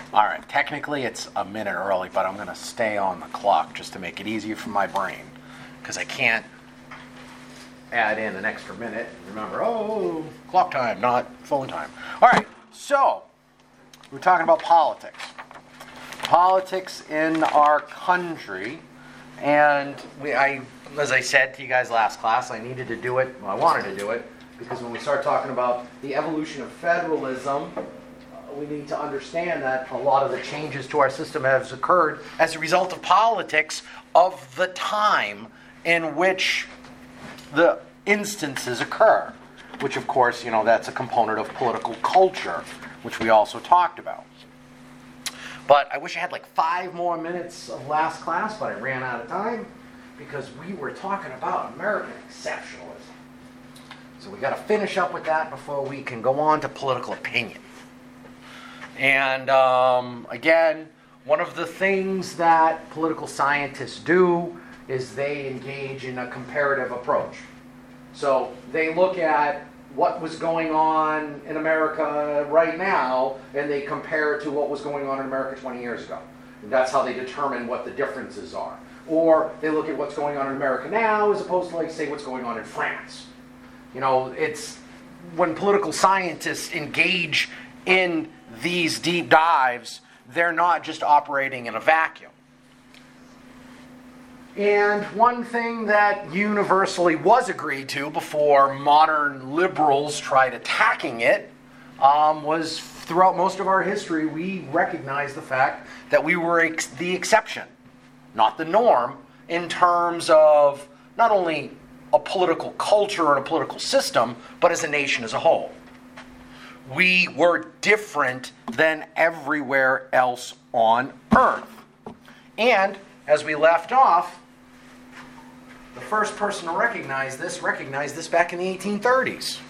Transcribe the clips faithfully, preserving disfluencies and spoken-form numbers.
All right, technically it's a minute early, but I'm going to stay on the clock just to make it easier for my brain, because I can't add in an extra minute and remember, oh, clock time, not phone time. All right, so we're talking about politics. Politics in our country, and we, I, as I said to you guys last class, I needed to do it, well, I wanted to do it, because when we start talking about the evolution of federalism, we need to understand that a lot of the changes to our system have occurred as a result of politics of the time in which the instances occur, which of course, you know, that's a component of political culture, which we also talked about. But I wish I had like five more minutes of last class, but I ran out of time because we were talking about American exceptionalism. So we got to finish up with that before we can go on to political opinion. And um, again, one of the things that political scientists do is they engage in a comparative approach. So they look at what was going on in America right now, and they compare it to what was going on in America twenty years ago. And that's how they determine what the differences are. Or they look at what's going on in America now as opposed to, like, say, what's going on in France. You know, it's when political scientists engage in these deep dives, they're not just operating in a vacuum. And one thing that universally was agreed to before modern liberals tried attacking it um, was throughout most of our history, we recognized the fact that we were ex- the exception, not the norm, in terms of not only a political culture and a political system, but as a nation as a whole. We were different than everywhere else on Earth. And as we left off, the first person to recognize this recognized this back in the eighteen thirties.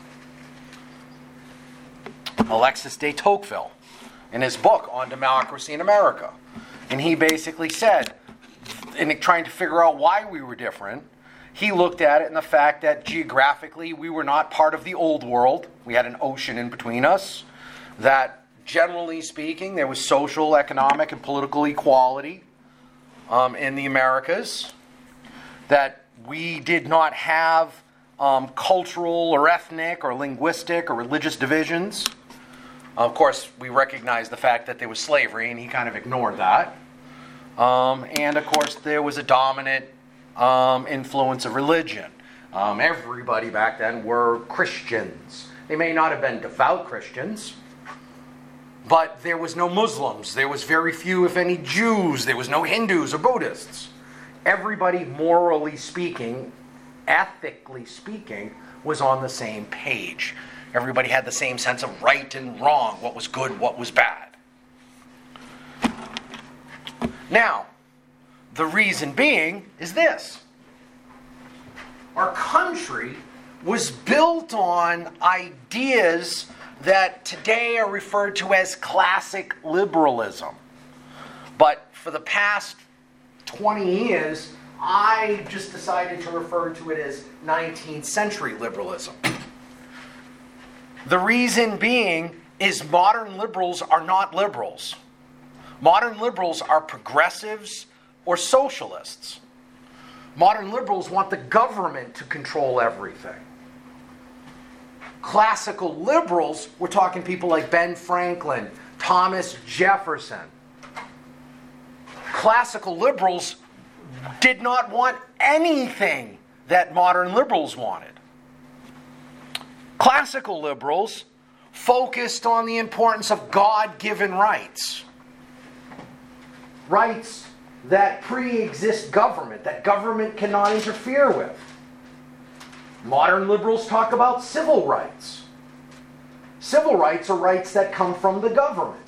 Alexis de Tocqueville, in his book on democracy in America. And he basically said, in trying to figure out why we were different, he looked at it in the fact that geographically we were not part of the old world. We had an ocean in between us. That generally speaking, there was social, economic, and political equality um, in the Americas. That we did not have um, cultural or ethnic or linguistic or religious divisions. Of course, we recognize the fact that there was slavery, and he kind of ignored that. Um, and of course, there was a dominant Um, influence of religion. Um, everybody back then were Christians. They may not have been devout Christians, but there was no Muslims. There was very few, if any, Jews. There was no Hindus or Buddhists. Everybody, morally speaking, ethically speaking, was on the same page. Everybody had the same sense of right and wrong, what was good, what was bad. Now, the reason being is this. Our country was built on ideas that today are referred to as classic liberalism. But for the past twenty years, I just decided to refer to it as nineteenth century liberalism. The reason being is modern liberals are not liberals. Modern liberals are progressives or socialists. Modern liberals want the government to control everything. Classical liberals, we're talking people like Ben Franklin, Thomas Jefferson. Classical liberals did not want anything that modern liberals wanted. Classical liberals focused on the importance of God-given rights. Rights that pre-exist government, that government cannot interfere with. Modern liberals talk about civil rights. Civil rights are rights that come from the government.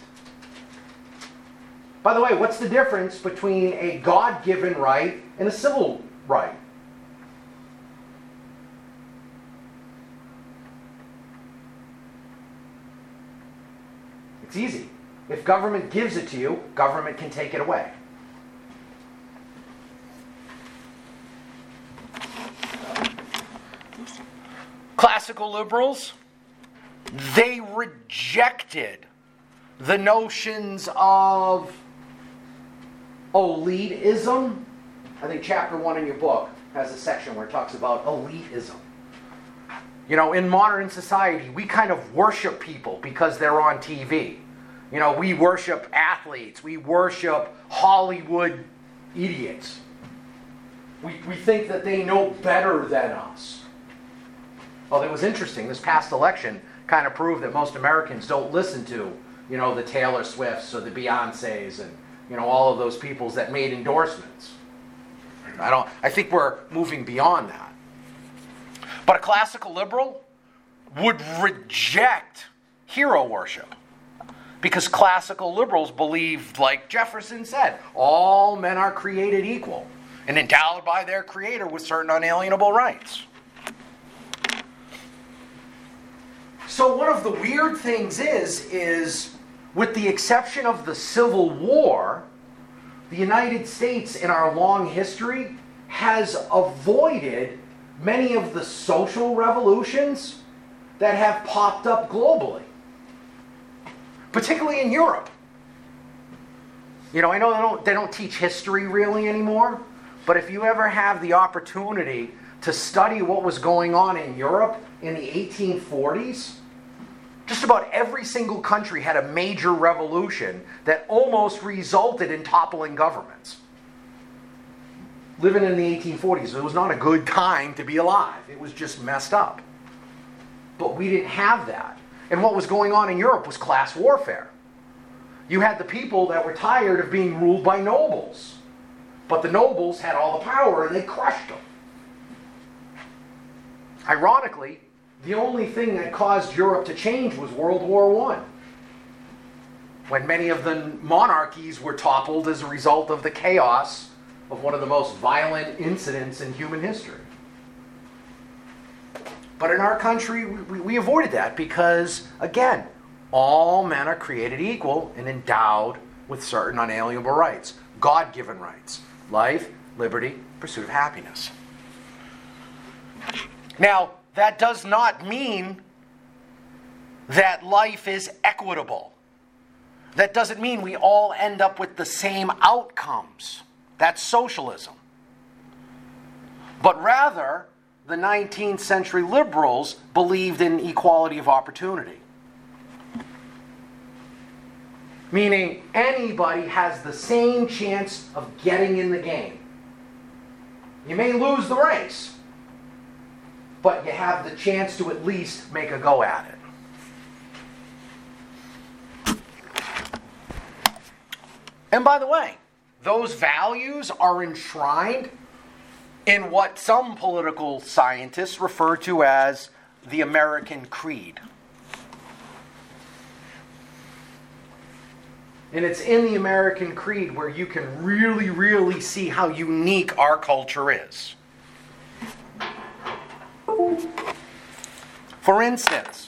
By the way, what's the difference between a God-given right and a civil right? It's easy. If government gives it to you, government can take it away. Classical liberals, they rejected the notions of elitism. I think chapter one in your book has a section where it talks about elitism. You know, in modern society, we kind of worship people because they're on T V. You know, we worship athletes. We worship Hollywood idiots. We, we think that they know better than us. Well, it was interesting. This past election kind of proved that most Americans don't listen to, you know, the Taylor Swifts or the Beyoncés and, you know, all of those peoples that made endorsements. I don't. I think we're moving beyond that. But a classical liberal would reject hero worship because classical liberals believed, like Jefferson said, all men are created equal and endowed by their creator with certain unalienable rights. So one of the weird things is, is with the exception of the Civil War, the United States in our long history has avoided many of the social revolutions that have popped up globally, particularly in Europe. You know, I know they don't, they don't teach history really anymore, but if you ever have the opportunity to study what was going on in Europe in the eighteen forties, just about every single country had a major revolution that almost resulted in toppling governments. Living in the eighteen forties, it was not a good time to be alive. It was just messed up. But we didn't have that. And what was going on in Europe was class warfare. You had the people that were tired of being ruled by nobles. But the nobles had all the power and they crushed them. Ironically, the only thing that caused Europe to change was World War One, when many of the monarchies were toppled as a result of the chaos of one of the most violent incidents in human history. But in our country, we, we avoided that because, again, all men are created equal and endowed with certain unalienable rights, God-given rights: life, liberty, pursuit of happiness. Now, that does not mean that life is equitable. That doesn't mean we all end up with the same outcomes. That's socialism. But rather, the nineteenth century liberals believed in equality of opportunity. Meaning anybody has the same chance of getting in the game. You may lose the race, but you have the chance to at least make a go at it. And by the way, those values are enshrined in what some political scientists refer to as the American Creed. And it's in the American Creed where you can really, really see how unique our culture is. For instance,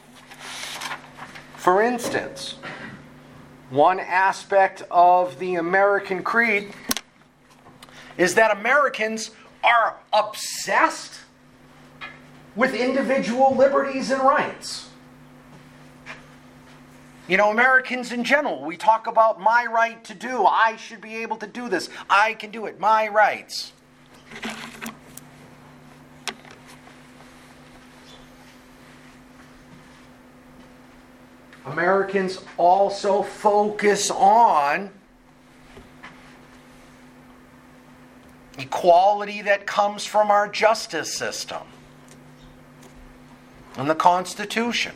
for instance, one aspect of the American Creed is that Americans are obsessed with individual liberties and rights. You know, Americans in general, we talk about my right to do. I should be able to do this. I can do it. My rights. Americans also focus on equality that comes from our justice system and the Constitution.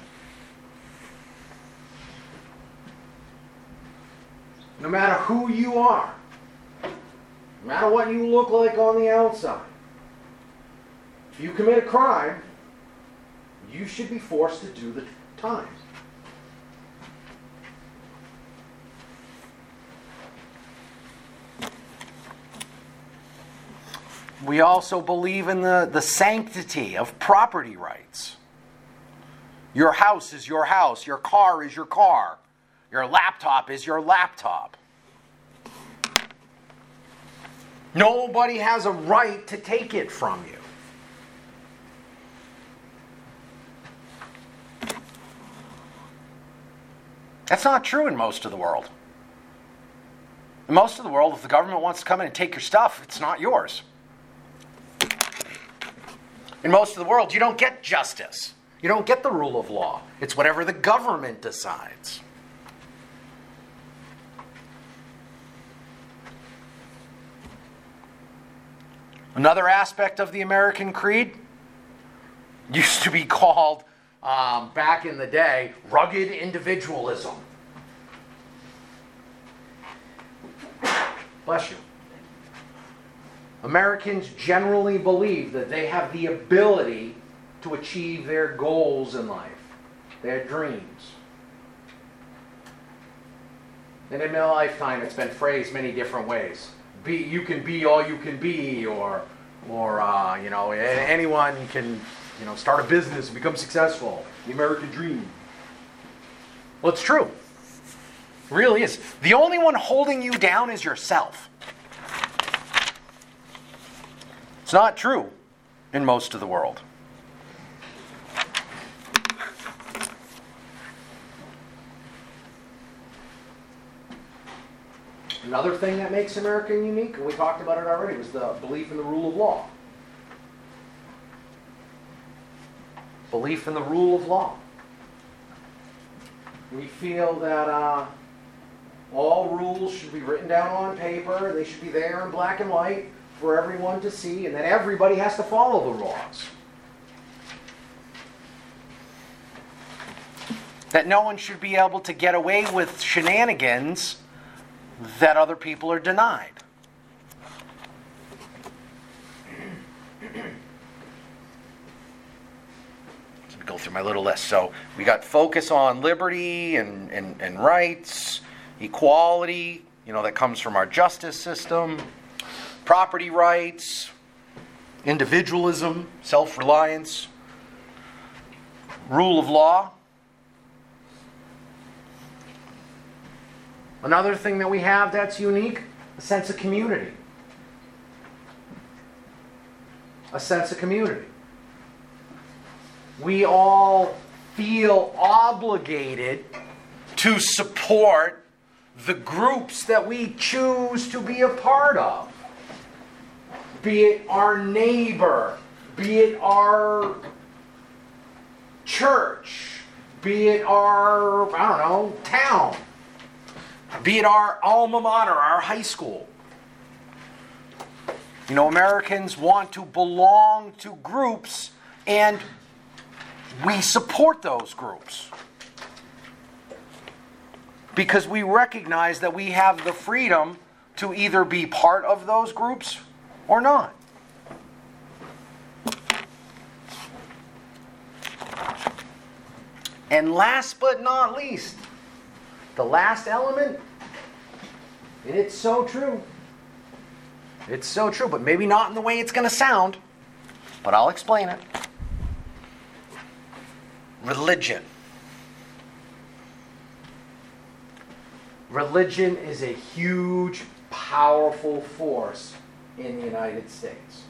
No matter who you are, no matter what you look like on the outside, if you commit a crime, you should be forced to do the time. We also believe in the, the sanctity of property rights. Your house is your house. Your car is your car. Your laptop is your laptop. Nobody has a right to take it from you. That's not true in most of the world. In most of the world, if the government wants to come in and take your stuff, it's not yours. In most of the world, you don't get justice. You don't get the rule of law. It's whatever the government decides. Another aspect of the American creed used to be called, um, back in the day, rugged individualism. Bless you. Americans generally believe that they have the ability to achieve their goals in life, their dreams. And in my lifetime, it's been phrased many different ways. Be, you can be all you can be, or, or uh, you know, anyone can, you know, start a business and become successful. The American dream. Well, it's true. It really is. The only one holding you down is yourself. It's not true in most of the world. Another thing that makes America unique, and we talked about it already, was the belief in the rule of law. Belief in the rule of law. We feel that uh, all rules should be written down on paper. They should be there in black and white for everyone to see, and that everybody has to follow the laws. That no one should be able to get away with shenanigans that other people are denied. Let me go through my little list. So we got focus on liberty and, and, and rights, equality, you know, that comes from our justice system, property rights, individualism, self-reliance, rule of law. Another thing that we have that's unique, a sense of community. A sense of community. We all feel obligated to support the groups that we choose to be a part of. Be it our neighbor, be it our church, be it our, I don't know, town. Be it our alma mater, our high school. You know, Americans want to belong to groups, and we support those groups. Because we recognize that we have the freedom to either be part of those groups or not. And last but not least, the last element, and it's so true. It's so true, but maybe not in the way it's going to sound, but I'll explain it. Religion. Religion is a huge, powerful force in the United States.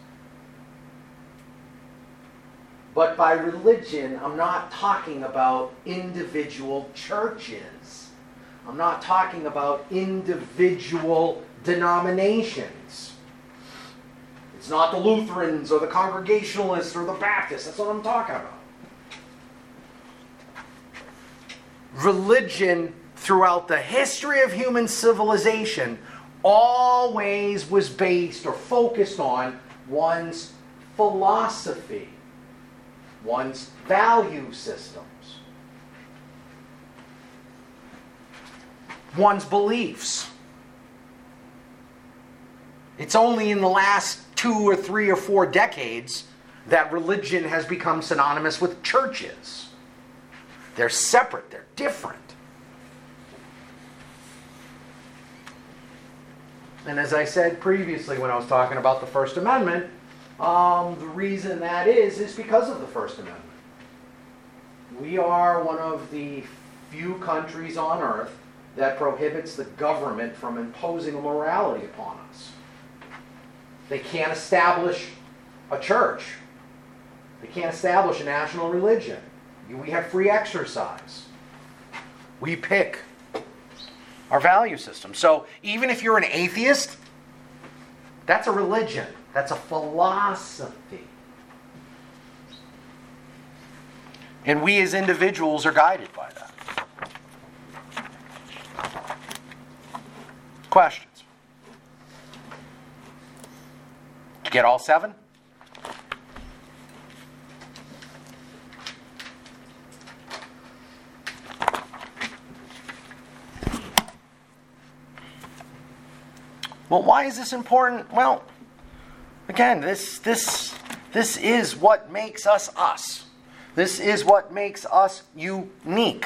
But by religion, I'm not talking about individual churches. I'm not talking about individual denominations. It's not the Lutherans or the Congregationalists or the Baptists. That's what I'm talking about. Religion, throughout the history of human civilization, always was based or focused on one's philosophy, one's value systems, one's beliefs. It's only in the last two or three or four decades that religion has become synonymous with churches. They're separate, they're different. And as I said previously when I was talking about the First Amendment, um, the reason that is, is because of the First Amendment. We are one of the few countries on earth that prohibits the government from imposing a morality upon us. They can't establish a church. They can't establish a national religion. We have free exercise. We pick Our value system. So even if you're an atheist, that's a religion. That's a philosophy. And we as individuals are guided by that. Questions? Did you get all seven? Well, why is this important? Well, again, this this this is what makes us us. This is what makes us unique.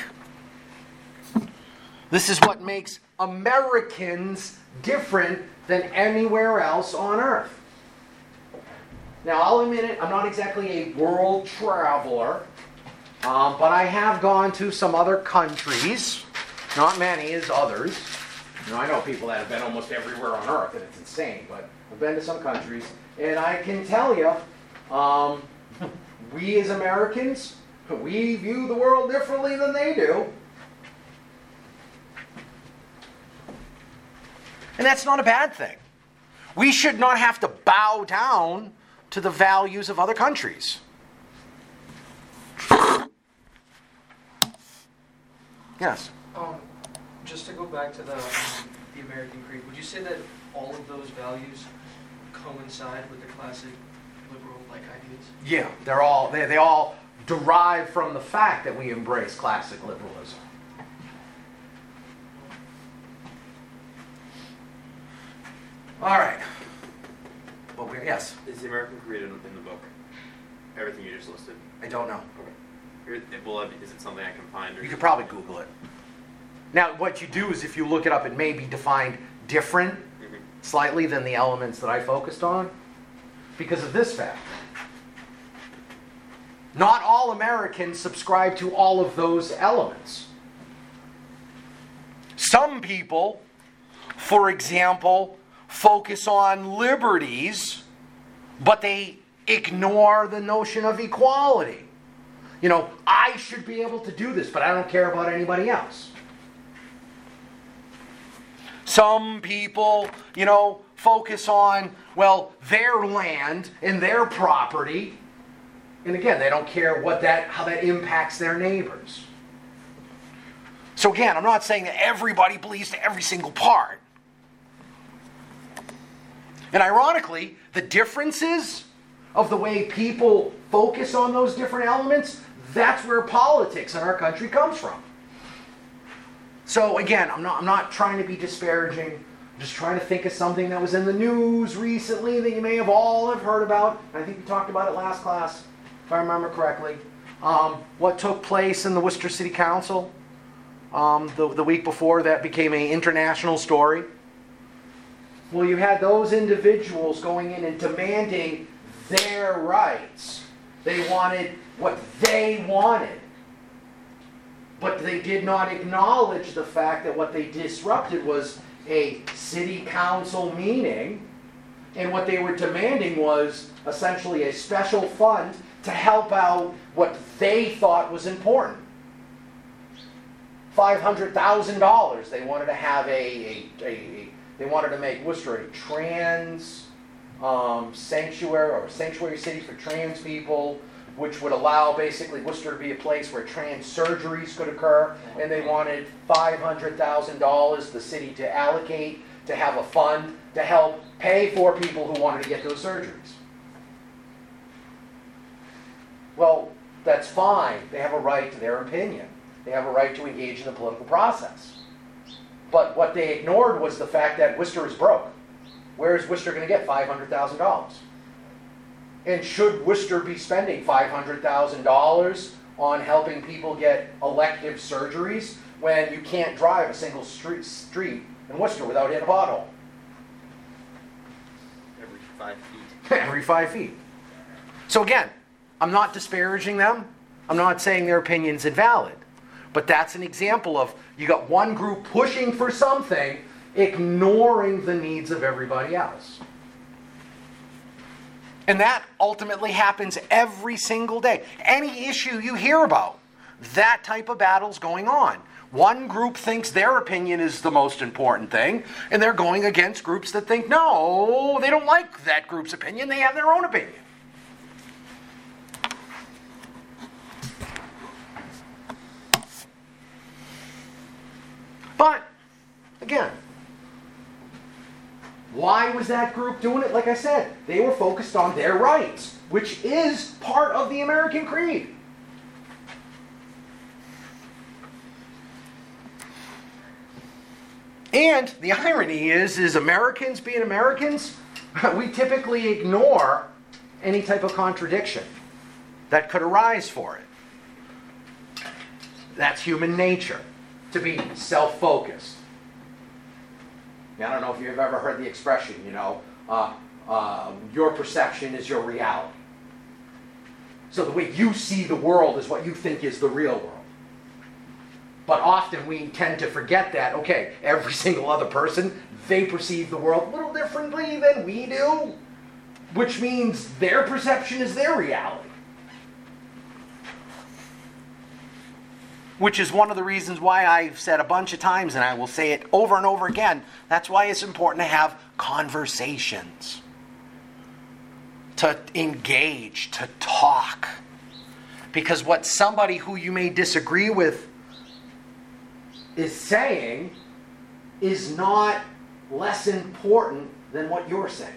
This is what makes Americans different than anywhere else on earth. Now, I'll admit it, I'm not exactly a world traveler, um, but I have gone to some other countries, not many as others. You know, I know people that have been almost everywhere on earth, and it's insane, but I've been to some countries, and I can tell you, um, we as Americans, we view the world differently than they do. And that's not a bad thing. We should not have to bow down to the values of other countries. Yes? Um, just to go back to the, um, the American Creed, would you say that all of those values coincide with the classic liberal-like ideas? Yeah, they're all they they all derive from the fact that we embrace classic liberalism. All right. Well, we, yes. Is the American Creed in, in the book? Everything you just listed. I don't know. Okay. Will it, is it something I can find? Or You could probably Google it. Now, what you do is if you look it up, it may be defined different, mm-hmm. slightly than the elements that I focused on, because of this fact. Not all Americans subscribe to all of those elements. Some people, for example, focus on liberties, but they ignore the notion of equality. You know, I should be able to do this, but I don't care about anybody else. Some people, you know, focus on, well, their land and their property. And again, they don't care what that, how that impacts their neighbors. So again, I'm not saying that everybody believes to every single part. And ironically, the differences of the way people focus on those different elements, that's where politics in our country comes from. So again, I'm not, I'm not trying to be disparaging. I'm just trying to think of something that was in the news recently that you may have all have heard about. I think we talked about it last class, if I remember correctly. Um, what took place in the Worcester City Council um, the, the week before that became an international story. Well, you had those individuals going in and demanding their rights. They wanted what they wanted. But they did not acknowledge the fact that what they disrupted was a city council meeting, and what they were demanding was essentially a special fund to help out what they thought was important. five hundred thousand dollars. They wanted to have a, a, a, a they wanted to make Worcester a trans um, sanctuary or sanctuary city for trans people, which would allow basically Worcester to be a place where trans surgeries could occur. And they wanted five hundred thousand dollars the city to allocate to have a fund to help pay for people who wanted to get those surgeries. Well, that's fine. They have a right to their opinion. They have a right to engage in the political process. But what they ignored was the fact that Worcester is broke. Where is Worcester going to get five hundred thousand dollars? And should Worcester be spending five hundred thousand dollars on helping people get elective surgeries when you can't drive a single street, street in Worcester without hitting a pothole? Every five feet. Every five feet. So again, I'm not disparaging them. I'm not saying their opinion's invalid. But that's an example of you got one group pushing for something, ignoring the needs of everybody else. And that ultimately happens every single day. Any issue you hear about, that type of battle's going on. One group thinks their opinion is the most important thing, and they're going against groups that think, no, they don't like that group's opinion, they have their own opinion. But, again, why was that group doing it? Like I said, they were focused on their rights, which is part of the American creed. And the irony is, is Americans being Americans, we typically ignore any type of contradiction that could arise for it. That's human nature, to be self-focused. I don't know if you've ever heard the expression, you know, uh, uh, your perception is your reality. So the way you see the world is what you think is the real world. But often we tend to forget that, okay, every single other person, they perceive the world a little differently than we do, which means their perception is their reality. Which is one of the reasons why I've said a bunch of times, and I will say it over and over again, that's why it's important to have conversations. To engage, to talk. Because what somebody who you may disagree with is saying is not less important than what you're saying.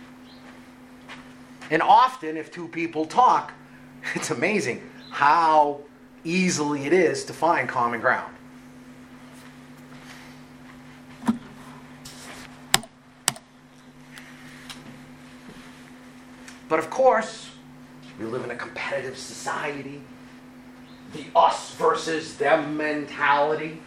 And often, if two people talk, it's amazing how easily it is to find common ground. But of course, we live in a competitive society. The us versus them mentality.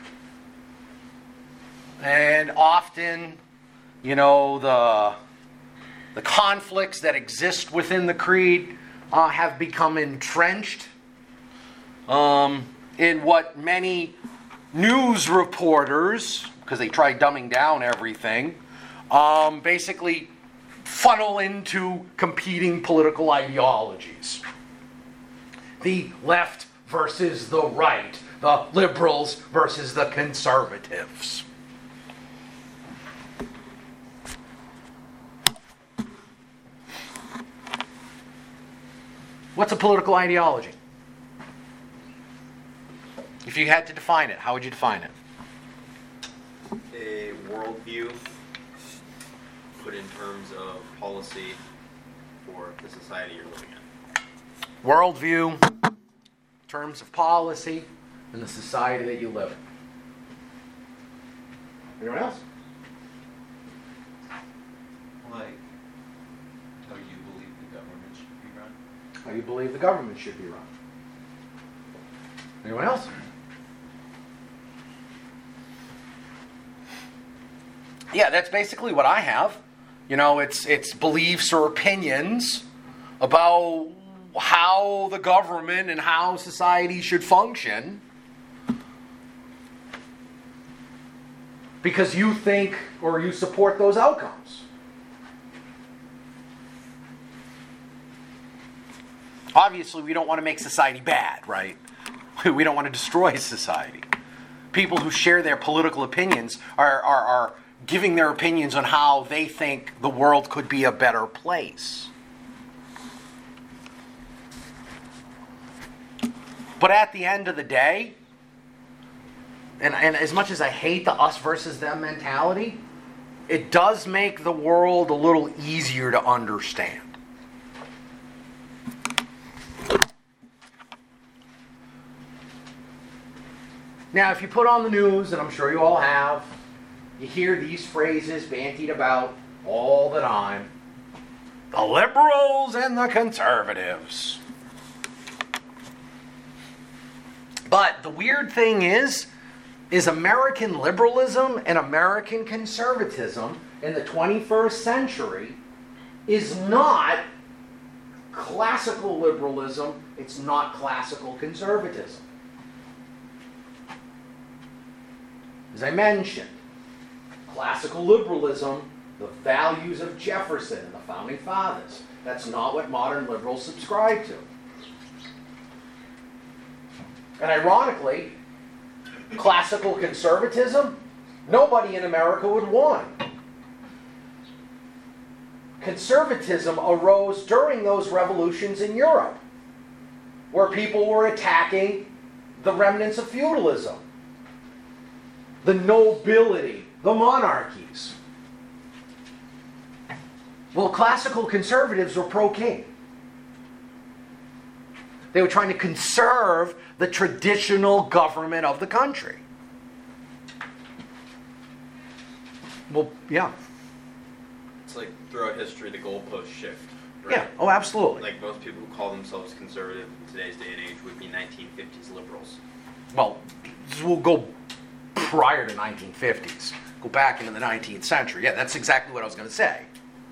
And often, you know, the, the conflicts that exist within the creed uh, have become entrenched um, in what many news reporters, because they try dumbing down everything, um, basically funnel into competing political ideologies. The left versus the right, the liberals versus the conservatives. What's a political ideology? If you had to define it, how would you define it? A worldview put in terms of policy for the society you're living in. Worldview, terms of policy, and the society that you live in. Anyone else? Like how you believe the government should be run? How you believe the government should be run. Anyone else? Yeah, that's basically what I have. You know, it's it's beliefs or opinions about how the government and how society should function. Because you think or you support those outcomes. Obviously, we don't want to make society bad, right? We don't want to destroy society. People who share their political opinions are, are, are giving their opinions on how they think the world could be a better place. But at the end of the day, and, and as much as I hate the us versus them mentality, it does make the world a little easier to understand. Now, if you put on the news, and I'm sure you all have, you hear these phrases bandied about all the time. The liberals and the conservatives. But the weird thing is, is American liberalism and American conservatism in the twenty-first century is not classical liberalism, it's not classical conservatism. As I mentioned, classical liberalism, the values of Jefferson and the Founding Fathers, that's not what modern liberals subscribe to. And ironically, classical conservatism, nobody in America would want. Conservatism arose during those revolutions in Europe, where people were attacking the remnants of feudalism, the nobility, the monarchies. Well, classical conservatives were pro-king. They were trying to conserve the traditional government of the country. Well, yeah. It's like throughout history, the goalposts shift. Right? Yeah, oh, absolutely. Like most people who call themselves conservative in today's day and age would be nineteen fifties liberals. Well, we'll go prior to nineteen fifties. Go back into the nineteenth century. Yeah, that's exactly what I was going to say.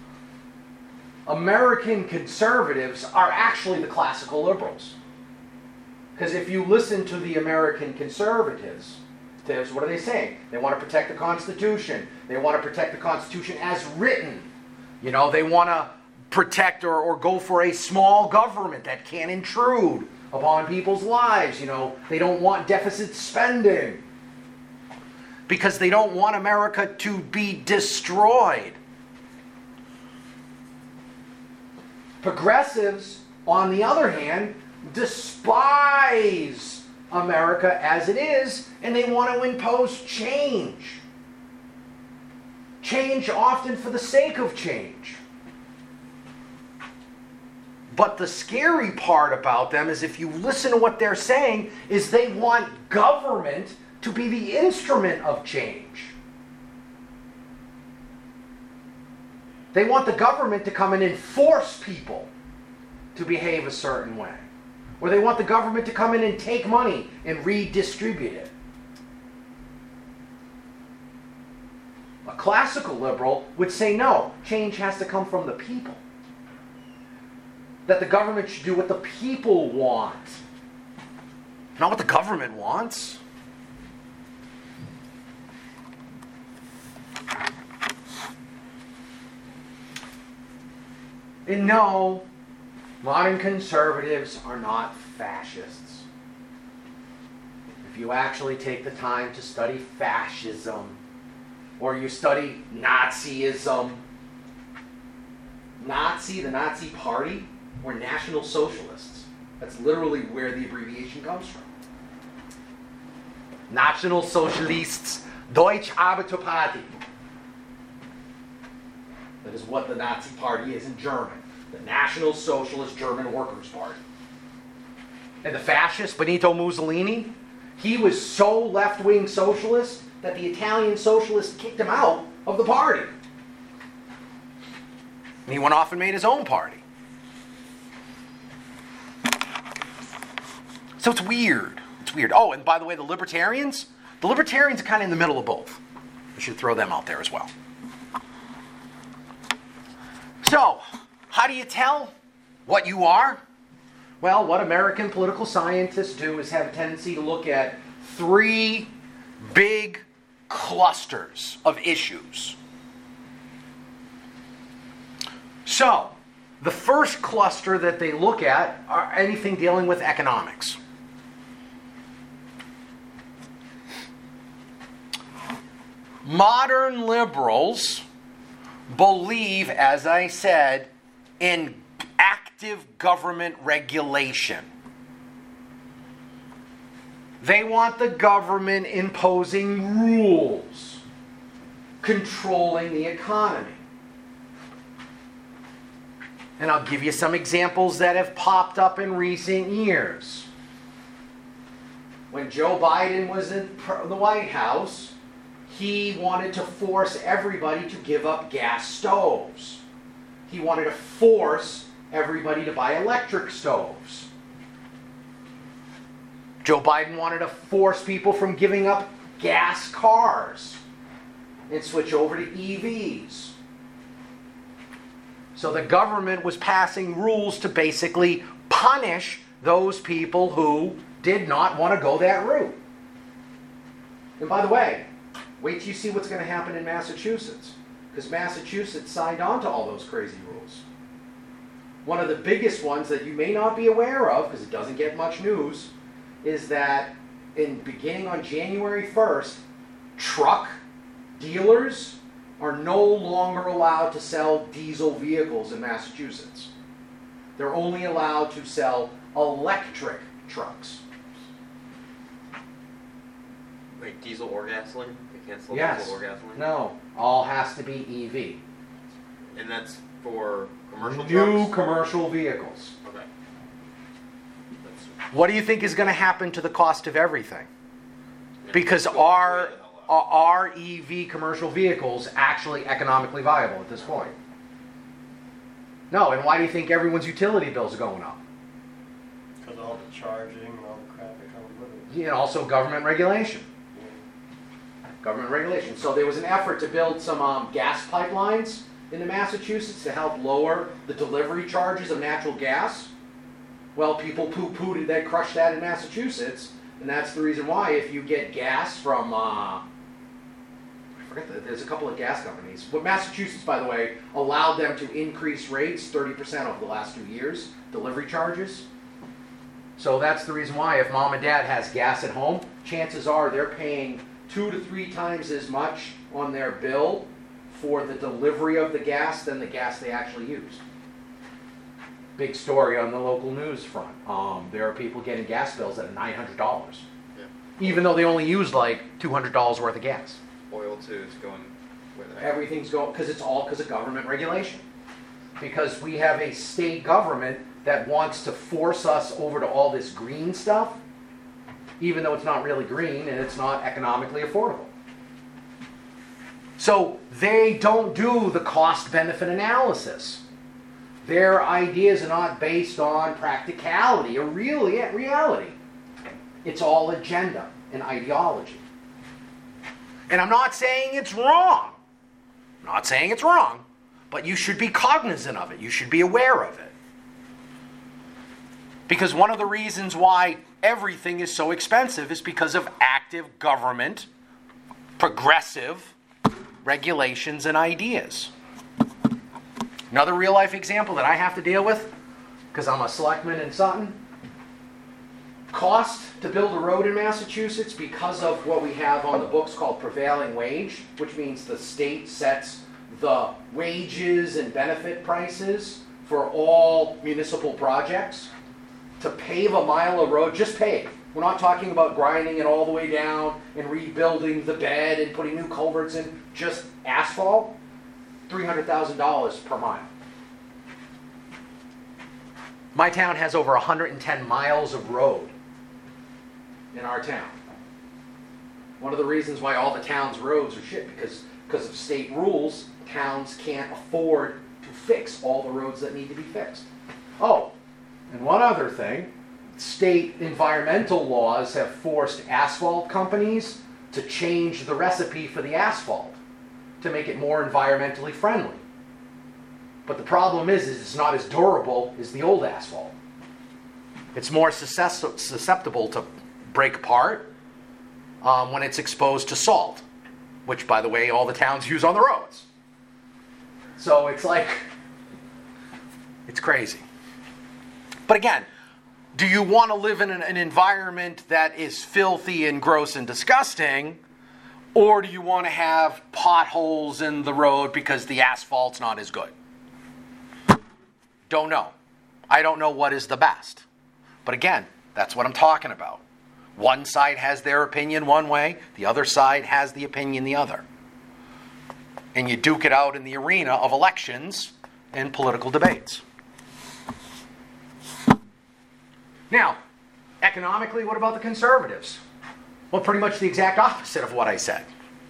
American conservatives are actually the classical liberals. Because if you listen to the American conservatives, what are they saying? They want to protect the Constitution. They want to protect the Constitution as written. You know, they want to protect or, or go for a small government that can't intrude upon people's lives. You know, they don't want deficit spending. Because they don't want America to be destroyed. Progressives, on the other hand, despise America as it is, and they want to impose change. Change often for the sake of change. But the scary part about them is if you listen to what they're saying, is they want government to be the instrument of change. They want the government to come and enforce people to behave a certain way. Or they want the government to come in and take money and redistribute it. A classical liberal would say no, change has to come from the people. That the government should do what the people want, not what the government wants. And no, modern conservatives are not fascists. If you actually take the time to study fascism, or you study Nazism, Nazi, the Nazi Party, were National Socialists. That's literally where the abbreviation comes from. National Socialists, Deutsche Arbeiterpartei. That is what the Nazi Party is in German. The National Socialist German Workers' Party. And the fascist, Benito Mussolini, he was so left-wing socialist that the Italian socialists kicked him out of the party. And he went off and made his own party. So it's weird. It's weird. Oh, and by the way, the libertarians, the libertarians are kind of in the middle of both. I should throw them out there as well. So, how do you tell what you are? Well, what American political scientists do is have a tendency to look at three big clusters of issues. So, the first cluster that they look at are anything dealing with economics. Modern liberals believe, as I said, in active government regulation. They want the government imposing rules, controlling the economy. And I'll give you some examples that have popped up in recent years. When Joe Biden was in the White House, he wanted to force everybody to give up gas stoves. He wanted to force everybody to buy electric stoves. Joe Biden wanted to force people from giving up gas cars and switch over to E Vs. So the government was passing rules to basically punish those people who did not want to go that route. And by the way, wait till you see what's going to happen in Massachusetts. Because Massachusetts signed on to all those crazy rules. One of the biggest ones that you may not be aware of, because it doesn't get much news, is that in beginning on January first, truck dealers are no longer allowed to sell diesel vehicles in Massachusetts. They're only allowed to sell electric trucks. Wait, diesel or gasoline? They can't sell Yes. diesel or gasoline? No, all has to be E V. And that's for commercial New trucks? commercial vehicles. Okay. That's, What do you think is going to happen to the cost of everything? yeah, Because go way are, the hell up. are are E V commercial vehicles actually economically viable at this point? No, and why do you think everyone's utility bills are going up? Because all the charging and all the crap that comes with it. And also government regulation. Yeah. Government regulation. So there was an effort to build some um, gas pipelines into Massachusetts to help lower the delivery charges of natural gas. Well, people poo-pooed it, they crushed that in Massachusetts, and that's the reason why if you get gas from, uh, I forget, the, there's a couple of gas companies. But Massachusetts, by the way, allowed them to increase rates thirty percent over the last two years, delivery charges. So that's the reason why if mom and dad has gas at home, chances are they're paying two to three times as much on their bill for the delivery of the gas than the gas they actually used. Big story on the local news front. Um, there are people getting gas bills that are nine hundred dollars, Yeah. even though they only used like two hundred dollars worth of gas. Oil too is going where the heck. Everything's going, because it's all because of government regulation. Because we have a state government that wants to force us over to all this green stuff, even though it's not really green and it's not economically affordable. So they don't do the cost-benefit analysis. Their ideas are not based on practicality or really reality. It's all agenda and ideology. And I'm not saying it's wrong. I'm not saying it's wrong, but you should be cognizant of it. You should be aware of it. Because one of the reasons why everything is so expensive is because of active government, progressive regulations and ideas. Another real life example that I have to deal with, because I'm a selectman in Sutton, cost to build a road in Massachusetts because of what we have on the books called prevailing wage, which means the state sets the wages and benefit prices for all municipal projects. To pave a mile of road, just pave. We're not talking about grinding it all the way down and rebuilding the bed and putting new culverts in, just asphalt, three hundred thousand dollars per mile. My town has over one hundred ten miles of road in our town. One of the reasons why all the town's roads are shit, because because of state rules, towns can't afford to fix all the roads that need to be fixed. Oh, and one other thing, state environmental laws have forced asphalt companies to change the recipe for the asphalt to make it more environmentally friendly. But the problem is, is it's not as durable as the old asphalt. It's more suscess- susceptible to break apart um, when it's exposed to salt, which, by the way, all the towns use on the roads. So it's like, it's crazy. But again, do you want to live in an, an environment that is filthy and gross and disgusting, or do you want to have potholes in the road because the asphalt's not as good? Don't know. I don't know what is the best. But again, that's what I'm talking about. One side has their opinion one way, the other side has the opinion the other. And you duke it out in the arena of elections and political debates. Now, economically, what about the conservatives? Well, pretty much the exact opposite of what I said.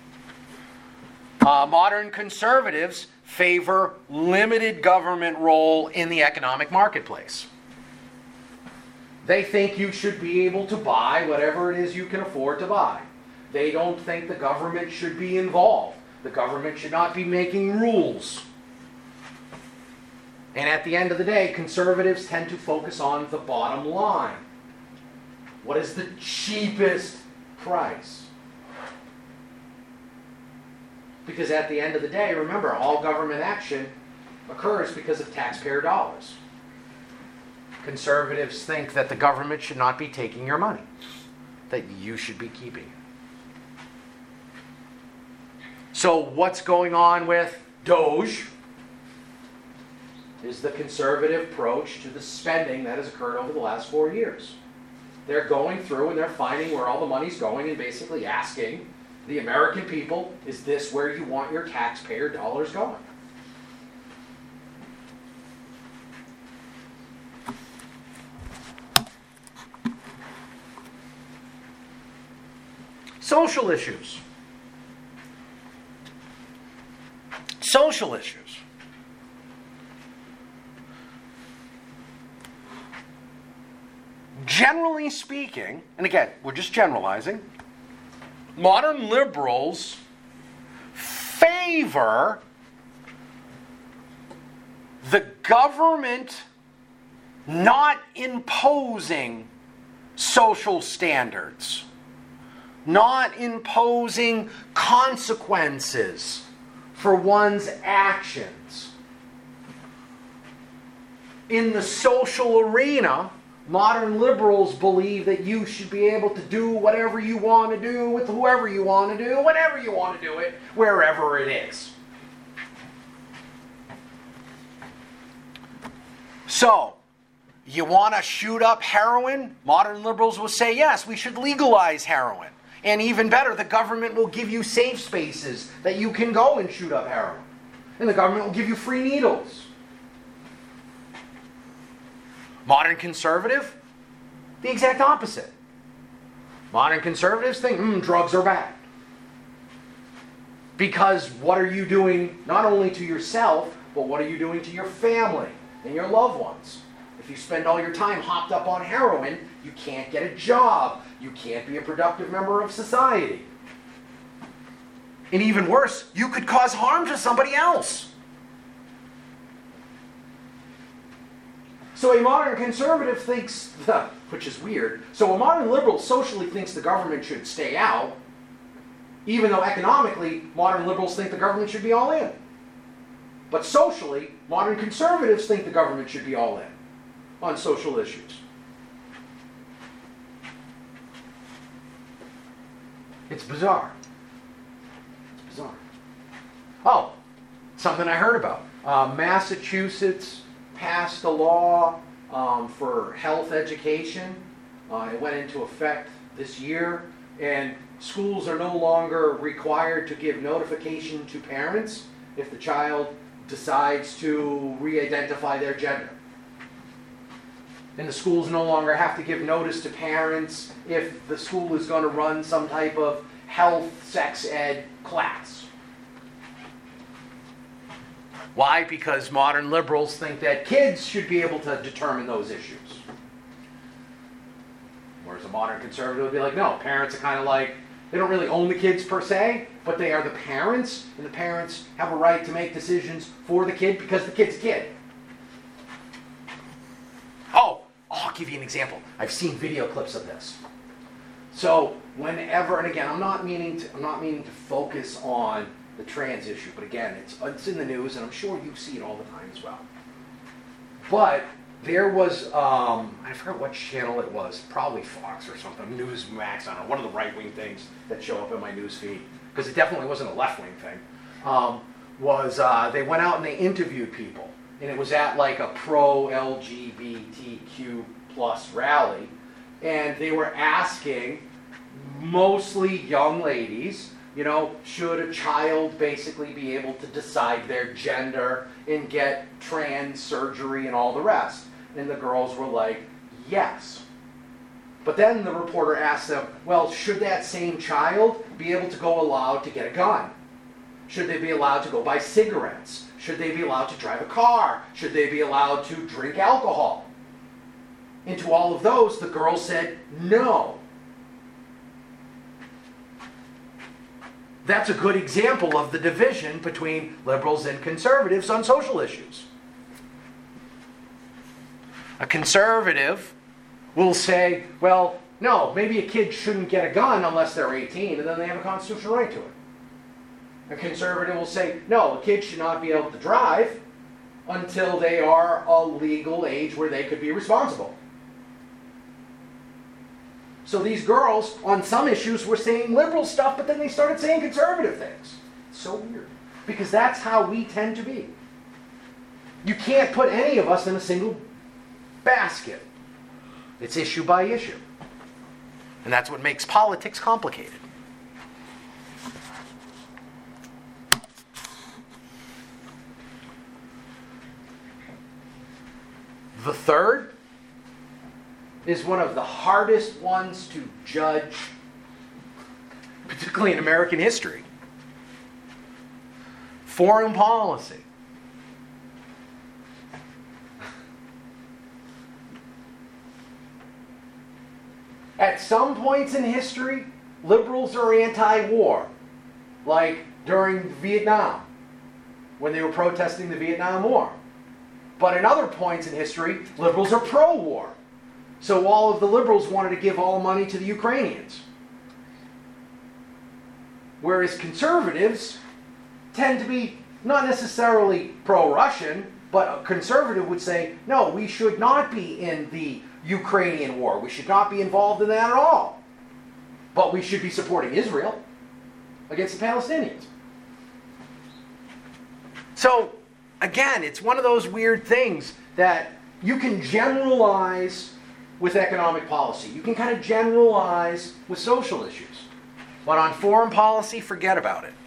Uh, modern conservatives favor limited government role in the economic marketplace. They think you should be able to buy whatever it is you can afford to buy. They don't think the government should be involved. The government should not be making rules. And at the end of the day, conservatives tend to focus on the bottom line. What is the cheapest price? Because at the end of the day, remember, all government action occurs because of taxpayer dollars. Conservatives think that the government should not be taking your money. that you should be keeping it. So what's going on with Doge is the conservative approach to the spending that has occurred over the last four years. They're going through and they're finding where all the money's going and basically asking the American people, is this where you want your taxpayer dollars going? Social issues. Social issues. Generally speaking, and again, we're just generalizing, modern liberals favor the government not imposing social standards, not imposing consequences for one's actions. In the social arena, modern liberals believe that you should be able to do whatever you want to do with whoever you want to do, whenever you want to do it, wherever it is. So, you want to shoot up heroin? Modern liberals will say, yes, we should legalize heroin. And even better, the government will give you safe spaces that you can go and shoot up heroin. And the government will give you free needles. Modern conservative, the exact opposite. Modern conservatives think, mm, drugs are bad. Because what are you doing not only to yourself, but what are you doing to your family and your loved ones? If you spend all your time hopped up on heroin, you can't get a job. You can't be a productive member of society. And even worse, you could cause harm to somebody else. So a modern conservative thinks, which is weird, so a modern liberal socially thinks the government should stay out, even though economically, modern liberals think the government should be all in. But socially, modern conservatives think the government should be all in on social issues. It's bizarre. It's bizarre. Oh, something I heard about. Uh, Massachusetts passed a law um, for health education. Uh, it went into effect this year, and schools are no longer required to give notification to parents if the child decides to re-identify their gender. And the schools no longer have to give notice to parents if the school is going to run some type of health, sex ed class. Why? Because modern liberals think that kids should be able to determine those issues. Whereas a modern conservative would be like, no, parents are kind of like, they don't really own the kids per se, but they are the parents, and the parents have a right to make decisions for the kid because the kid's a kid. Oh, I'll give you an example. I've seen video clips of this. So whenever, and again, I'm not meaning to, I'm not meaning to focus on the trans issue, but again, it's it's in the news, and I'm sure you see it all the time as well. But there was, um, I forgot what channel it was, probably Fox or something, Newsmax, I don't know, one of the right-wing things that show up in my news feed, because it definitely wasn't a left-wing thing, um, was uh, they went out and they interviewed people, and it was at like a pro-L G B T Q plus rally, and they were asking mostly young ladies, you know, should a child basically be able to decide their gender and get trans surgery and all the rest? And the girls were like, yes. But then the reporter asked them, well, should that same child be able to go allowed to get a gun? Should they be allowed to go buy cigarettes? Should they be allowed to drive a car? Should they be allowed to drink alcohol? And to all of those, the girls said no. That's a good example of the division between liberals and conservatives on social issues. A conservative will say, well, no, maybe a kid shouldn't get a gun unless they're eighteen, and then they have a constitutional right to it. A conservative will say, no, a kid should not be able to drive until they are a legal age where they could be responsible. So these girls, on some issues, were saying liberal stuff, but then they started saying conservative things. It's so weird. Because that's how we tend to be. You can't put any of us in a single basket. It's issue by issue. And that's what makes politics complicated. The third is one of the hardest ones to judge, particularly in American history. Foreign policy. At some points in history, liberals are anti-war, like during Vietnam, when they were protesting the Vietnam War. But in other points in history, liberals are pro-war. So all of the liberals wanted to give all the money to the Ukrainians. Whereas conservatives tend to be not necessarily pro-Russian, but a conservative would say, no, we should not be in the Ukrainian war. We should not be involved in that at all. But we should be supporting Israel against the Palestinians. So, again, it's one of those weird things that you can generalize with economic policy. You can kind of generalize with social issues. But on foreign policy, forget about it.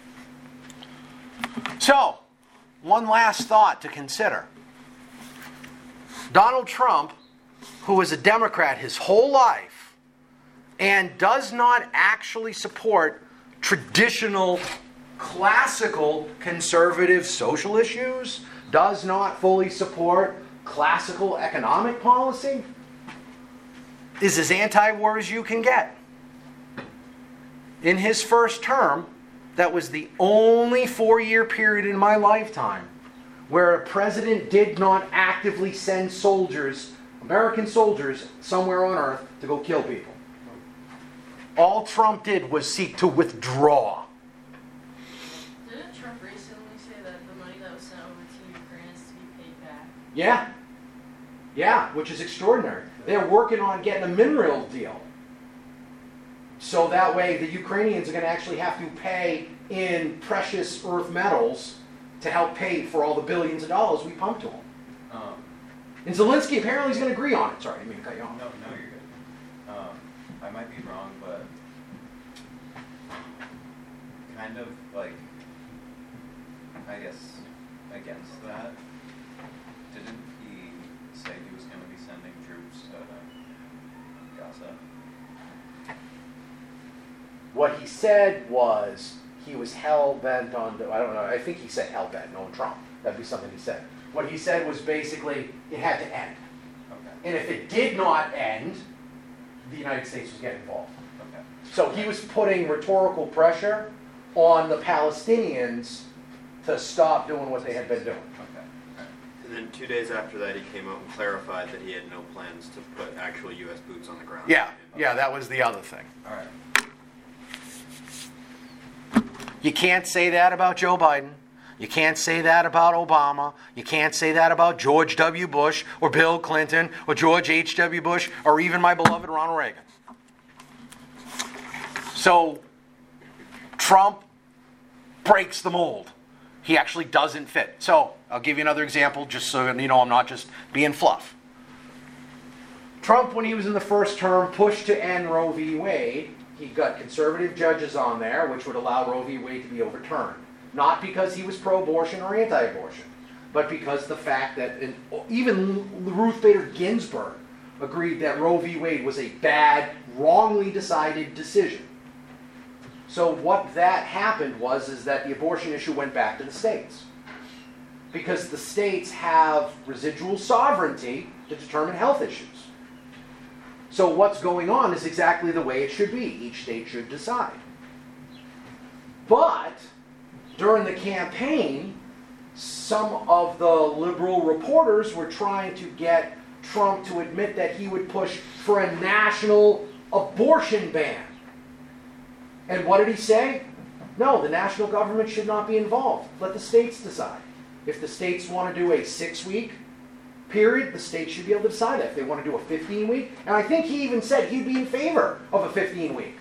So, one last thought to consider. Donald Trump, who was a Democrat his whole life, and does not actually support traditional, classical, conservative social issues, does not fully support classical economic policy, is as anti-war as you can get. In his first term, that was the only four-year period in my lifetime where a president did not actively send soldiers, American soldiers, somewhere on earth to go kill people. All Trump did was seek to withdraw. Didn't Trump recently say that the money that was sent over to Ukraine is to be paid back? Yeah. Yeah, which is extraordinary. They're working on getting a mineral deal. So that way the Ukrainians are going to actually have to pay in precious earth metals to help pay for all the billions of dollars we pump to them. Um, And Zelensky apparently is going to agree on it. Sorry, I didn't mean to cut you off. no, no, you're good. Um, I might be wrong, but kind of like, I guess, against that, didn't he say he was going to be sending troops to Gaza? What he said was he was hell-bent on, I don't know, I think he said hell-bent, no Trump. That'd be something he said. What he said was basically it had to end. Okay. And if it did not end, the United States was getting involved. Okay. So he was putting rhetorical pressure on the Palestinians to stop doing what they had been doing. Okay. And then two days after that, he came out and clarified that he had no plans to put actual U S boots on the ground. Yeah, yeah, that was the other thing. All right. You can't say that about Joe Biden. You can't say that about Obama. You can't say that about George W. Bush or Bill Clinton or George H W. Bush or even my beloved Ronald Reagan. So Trump breaks the mold. He actually doesn't fit. So I'll give you another example just so you know I'm not just being fluff. Trump, when he was in the first term, pushed to end Roe v. Wade. He got conservative judges on there, which would allow Roe v. Wade to be overturned. Not because he was pro-abortion or anti-abortion, but because the fact that in, even Ruth Bader Ginsburg agreed that Roe v. Wade was a bad, wrongly decided decision. So what that happened was is that the abortion issue went back to the states. Because the states have residual sovereignty to determine health issues. So what's going on is exactly the way it should be. Each state should decide. But during the campaign, some of the liberal reporters were trying to get Trump to admit that he would push for a national abortion ban. And what did he say? No, the national government should not be involved. Let the states decide. If the states want to do a six-week period, the state should be able to decide that if they want to do a fifteen week. And I think he even said he'd be in favor of a fifteen week.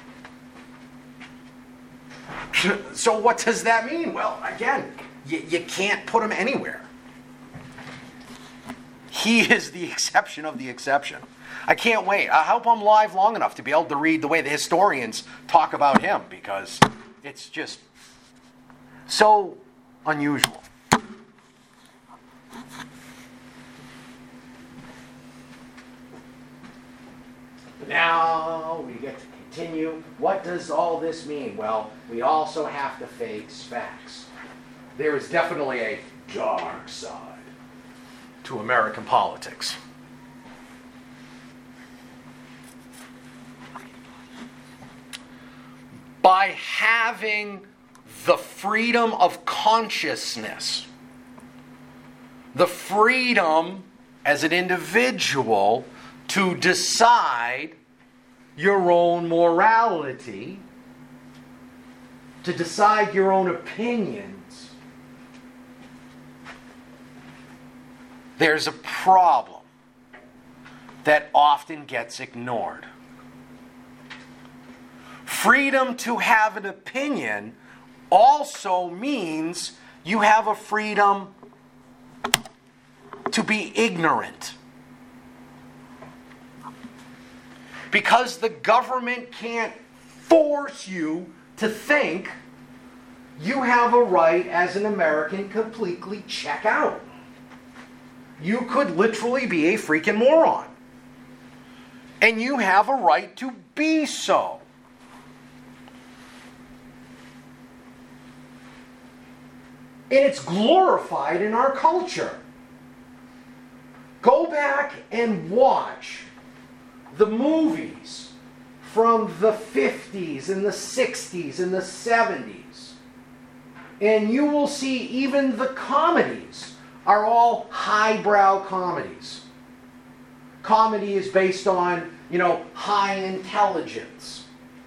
So what does that mean? Well, again, you, you can't put him anywhere. He is the exception of the exception. I can't wait. I hope I'm live long enough to be able to read the way the historians talk about him, because it's just so unusual. Now we get to continue. What does all this mean? Well, we also have to face facts. There is definitely a dark side to American politics. By having the freedom of consciousness, the freedom as an individual to decide your own morality, to decide your own opinions, there's a problem that often gets ignored. Freedom to have an opinion also means you have a freedom to be ignorant. Because the government can't force you to think, you have a right as an American to completely check out. You could literally be a freaking moron. And you have a right to be so. And it's glorified in our culture. Go back and watch the movies from the fifties and the sixties and the seventies. And you will see even the comedies are all highbrow comedies. Comedy is based on, you know, high intelligence.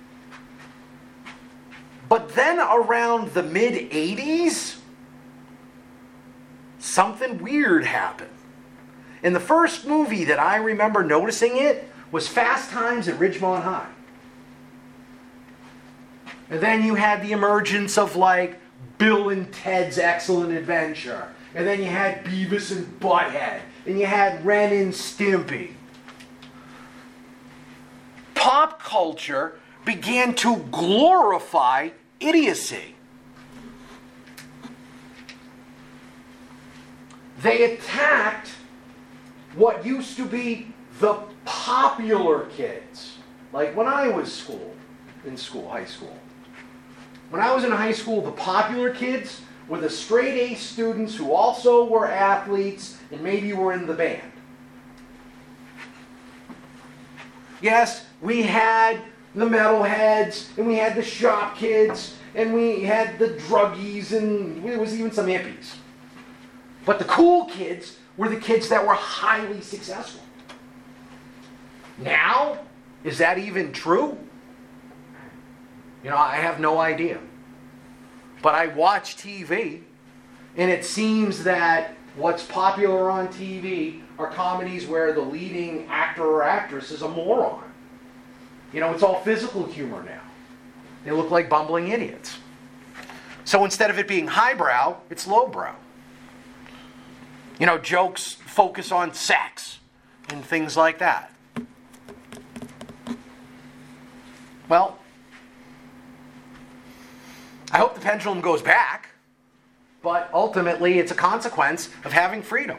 But then around the mid-eighties, something weird happened. And the first movie that I remember noticing it was Fast Times at Ridgemont High. And then you had the emergence of like Bill and Ted's Excellent Adventure. And then you had Beavis and Butthead. And you had Ren and Stimpy. Pop culture began to glorify idiocy. They attacked what used to be the popular kids. Like when I was school, in school, high school. When I was in high school, the popular kids were the straight A students who also were athletes and maybe were in the band. Yes, we had the metalheads, and we had the shop kids, and we had the druggies, and there was even some hippies. But the cool kids were the kids that were highly successful. Now, is that even true? You know, I have no idea. But I watch T V, and it seems that what's popular on T V are comedies where the leading actor or actress is a moron. You know, it's all physical humor now. They look like bumbling idiots. So instead of it being highbrow, it's lowbrow. You know, jokes focus on sex and things like that. Well, I hope the pendulum goes back, but ultimately it's a consequence of having freedom.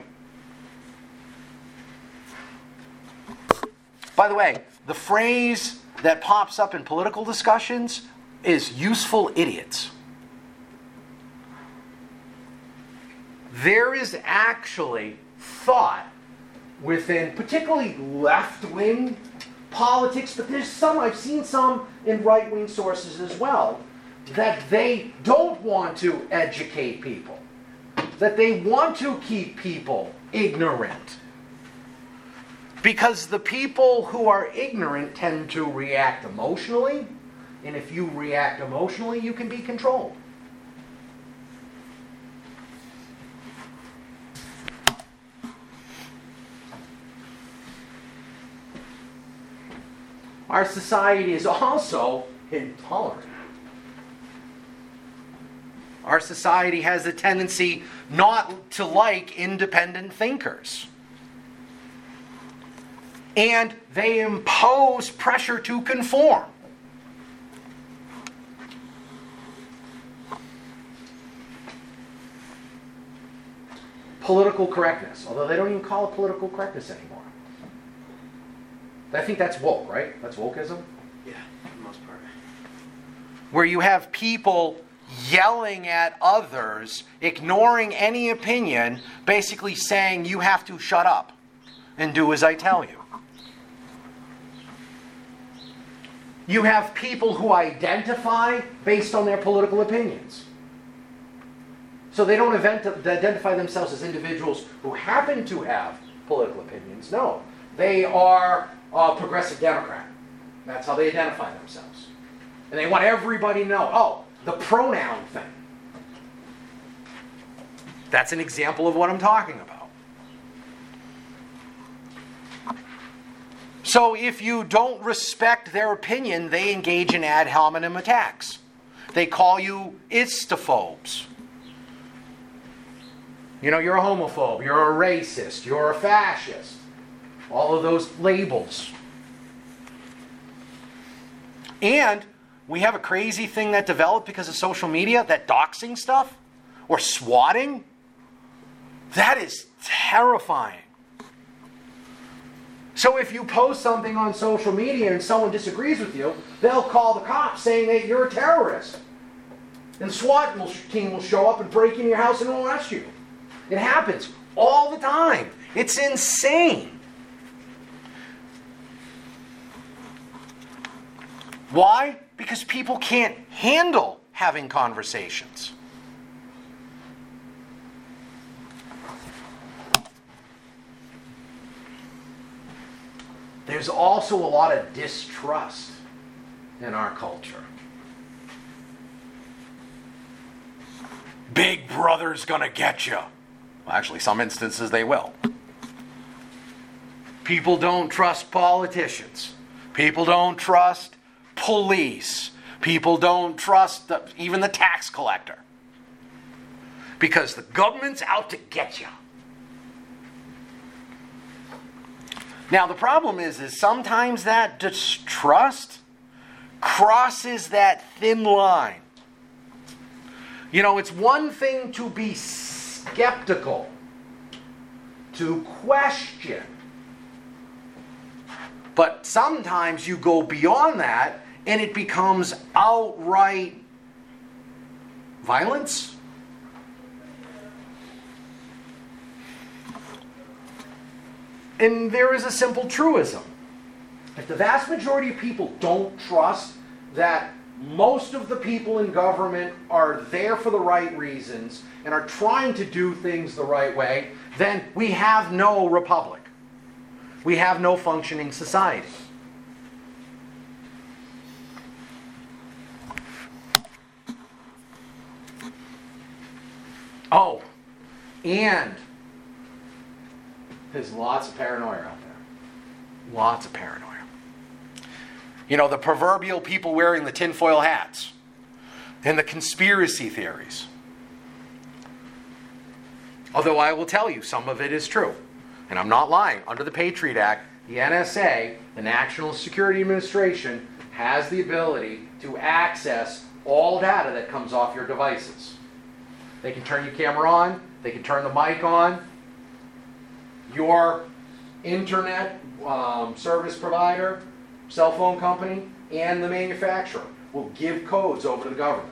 By the way, the phrase that pops up in political discussions is useful idiots. There is actually thought within particularly left-wing politics, but there's some, I've seen some in right-wing sources as well, that they don't want to educate people, that they want to keep people ignorant. Because the people who are ignorant tend to react emotionally, and if you react emotionally, you can be controlled. our society is also intolerant. Our society has a tendency not to like independent thinkers. And they impose pressure to conform. Political correctness, although they don't even call it political correctness anymore. I think that's woke, right? That's wokeism? Yeah, for the most part. Where you have people yelling at others, ignoring any opinion, basically saying you have to shut up and do as I tell you. You have people who identify based on their political opinions. So they don't event- identify themselves as individuals who happen to have political opinions. No, they are a progressive Democrat. That's how they identify themselves. And they want everybody to know, oh, the pronoun thing. That's an example of what I'm talking about. So if you don't respect their opinion, they engage in ad hominem attacks. They call you istophobes. You know, you're a homophobe, you're a racist, you're a fascist. All of those labels. And we have a crazy thing that developed because of social media, that doxing stuff, or swatting. That is terrifying. So if you post something on social media and someone disagrees with you, they'll call the cops saying that you're a terrorist. And SWAT team will show up and break into your house and arrest you. It happens all the time. It's insane. Why? Because people can't handle having conversations. There's also a lot of distrust in our culture. Big Brother's gonna get you. Well, actually, some instances they will. People don't trust politicians. People don't trust police. People don't trust the, even the tax collector. Because the government's out to get you. Now, the problem is, is sometimes that distrust crosses that thin line. You know, it's one thing to be skeptical, to question. But sometimes you go beyond that and it becomes outright violence. And there is a simple truism. If the vast majority of people don't trust that most of the people in government are there for the right reasons and are trying to do things the right way, then we have no republic. We have no functioning society. Oh, and there's lots of paranoia out there. Lots of paranoia. You know, the proverbial people wearing the tinfoil hats and the conspiracy theories. Although I will tell you, some of it is true. And I'm not lying. Under the Patriot Act, the N S A, the National Security Administration, has the ability to access all data that comes off your devices. They can turn your camera on. They can turn the mic on. Your internet um, service provider, cell phone company, and the manufacturer will give codes over to the government.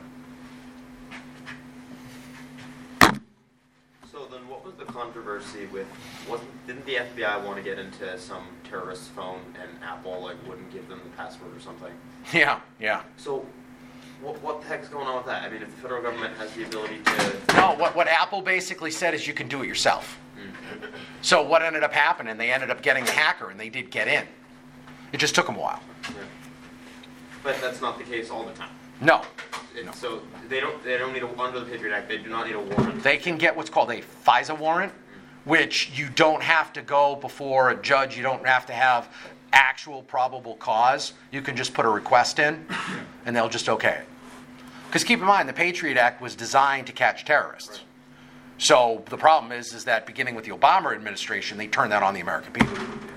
So then what was the controversy with, wasn't, didn't the F B I want to get into some terrorist's phone and Apple like wouldn't give them the password or something? Yeah, yeah. So what, what the heck's going on with that? I mean, if the federal government has the ability to... No, what, what Apple basically said is you can do it yourself. Mm. So what ended up happening, they ended up getting the hacker and they did get in. It just took them a while. Yeah. But that's not the case all the time. No. It, no. So they don't they don't need a, under the Patriot Act, they do not need a warrant. They can get what's called a FISA warrant, which you don't have to go before a judge. You don't have to have actual probable cause, you can just put a request in, and they'll just okay it. Because keep in mind, the Patriot Act was designed to catch terrorists. So the problem is, is that beginning with the Obama administration, they turned that on the American people.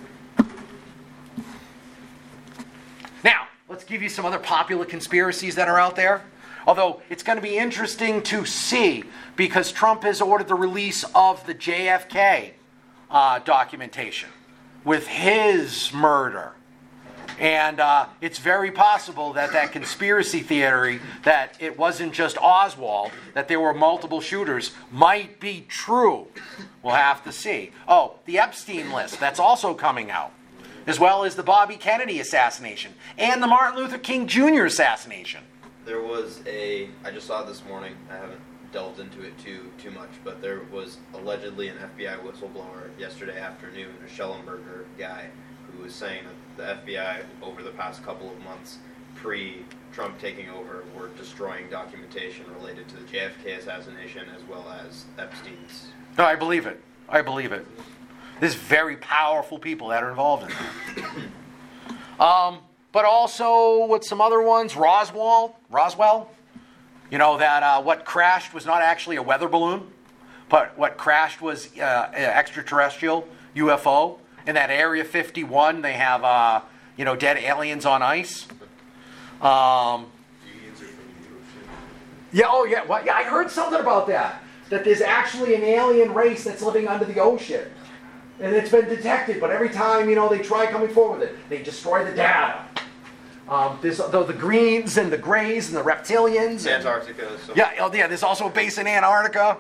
Now, let's give you some other popular conspiracies that are out there. Although it's going to be interesting to see, because Trump has ordered the release of the J F K uh, documentation with his murder. And uh, it's very possible that that conspiracy theory that it wasn't just Oswald, that there were multiple shooters, might be true. We'll have to see. Oh, the Epstein list, that's also coming out, as well as the Bobby Kennedy assassination and the Martin Luther King Junior assassination. There was a, I just saw it this morning, I haven't delved into it too too much, but there was allegedly an F B I whistleblower yesterday afternoon, a Schellenberger guy, who was saying that the F B I, over the past couple of months, pre-Trump taking over, were destroying documentation related to the J F K assassination as well as Epstein's. No, I believe it. I believe it. There's very powerful people that are involved in that. um, but also with some other ones, Roswell, Roswell, you know, that uh, what crashed was not actually a weather balloon, but what crashed was uh, an extraterrestrial U F O. In that Area fifty-one, they have, uh, you know, dead aliens on ice. Um, yeah, oh yeah, well, yeah, I heard something about that. That there's actually an alien race that's living under the ocean. And it's been detected, but every time, you know, they try coming forward with it, they destroy the data. Um, there's though the greens and the grays and the reptilians. And, Antarctica. So. yeah, oh, yeah, there's also a base in Antarctica.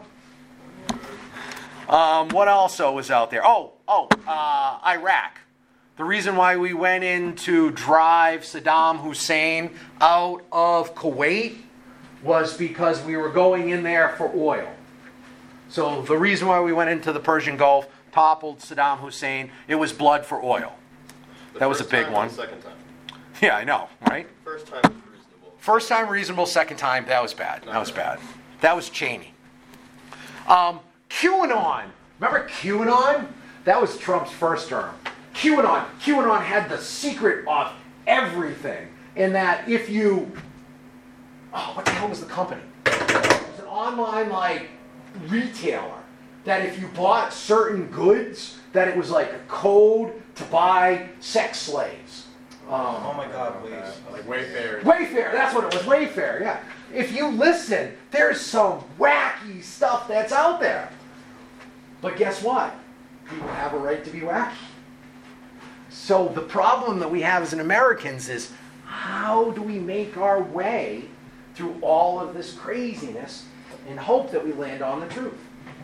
Um, what also was out there? Oh, oh, uh, Iraq. The reason why we went in to drive Saddam Hussein out of Kuwait was because we were going in there for oil. So the reason why we went into the Persian Gulf, toppled Saddam Hussein, it was blood for oil. The That was a first big time one. and the second time. Yeah, I know, right? First time was reasonable. First time reasonable, second time, that was bad. That was bad. That was Cheney. Um, QAnon. Remember QAnon? That was Trump's first term. QAnon. QAnon had the secret of everything. In that if you... Oh, what the hell was the company? It was an online, like, retailer. That if you bought certain goods, that it was like a code to buy sex slaves. Um, Oh my God, please. Like Wayfair. Wayfair, that's what it was, Wayfair, yeah. If you listen, there's some wacky stuff that's out there. But guess what? People have a right to be wacky. So the problem that we have as an Americans is, how do we make our way through all of this craziness and hope that we land on the truth?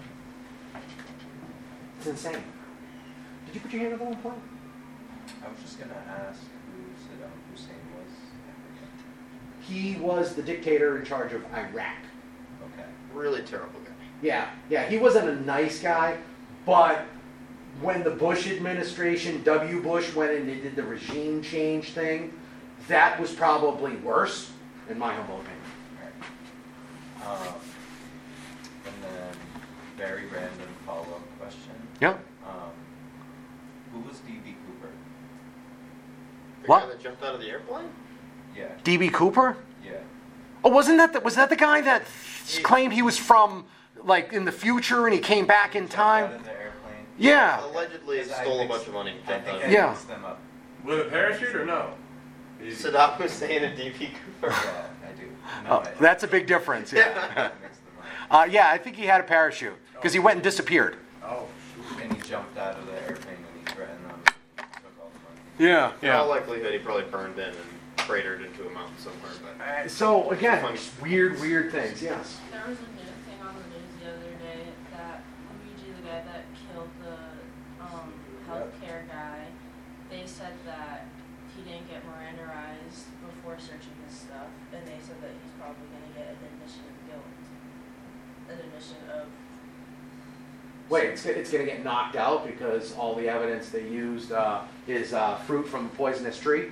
It's insane. Did you put your hand up at one point? I was just gonna ask who Saddam Hussein was. He was the dictator in charge of Iraq. Okay. Really terrible guy. Yeah, yeah, he wasn't a nice guy, but when the Bush administration, W. Bush, went and they did the regime change thing, that was probably worse, in my humble opinion. Um, and then, very random follow-up question. Yeah. Um, who was D B Cooper? The What? guy that jumped out of the airplane? Yeah. D B. Cooper? Yeah. Oh, wasn't that the, was that the guy that He- claimed he was from, like, in the future and he came back in Jumped time? Out of the airplane. Yeah. Allegedly 'Cause I stole a mixed- bunch of money. I Jumped think out I of Yeah. mixed them up. With a parachute or no? Saddam Hussein and D B Cooper. Yeah, I do. No, Oh, I, that's a big difference, yeah. I mixed them up. Uh, yeah, I think he had a parachute, because he went and disappeared. Oh, shoot. And he jumped out of the airplane when he threatened them. Took all the money. Yeah, In all likelihood, he probably burned in and cratered into a mountain somewhere. But Uh, so, again, just weird, weird things, yes. There was a new thing on the news the other day that Luigi, the guy that killed the um, healthcare guy, they said that he didn't get Mirandaized before searching his stuff, and they said that he's probably going to get an admission of guilt. An admission of... Wait, it's, it's going to get knocked out because all the evidence they used uh, is uh, fruit from a poisonous tree?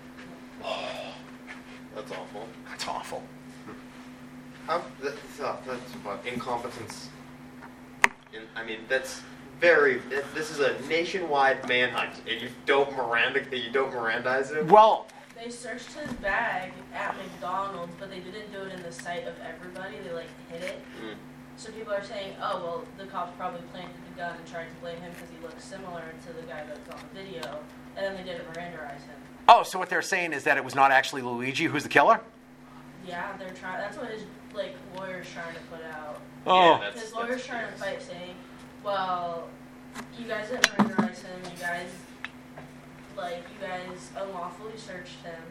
that's awful. That's awful. How, that's, uh, that's what, incompetence. In, I mean, that's very. This is a nationwide manhunt, and you don't Miranda. You don't Mirandize him. Well, They searched his bag at McDonald's, but they didn't do it in the sight of everybody. They like hid it. Mm. So people are saying, oh well, the cops probably planted the gun and tried to blame him because he looks similar to the guy that's on the video, and then they didn't Mirandarize him. oh, so what they're saying is that it was not actually Luigi who's the killer? Yeah, they're trying. That's what his like lawyer's trying to put out. Oh. Yeah, that's, His lawyer's that's trying to B S. fight, saying, "Well, you guys didn't Mirandarize him. You guys, like, you guys unlawfully searched him.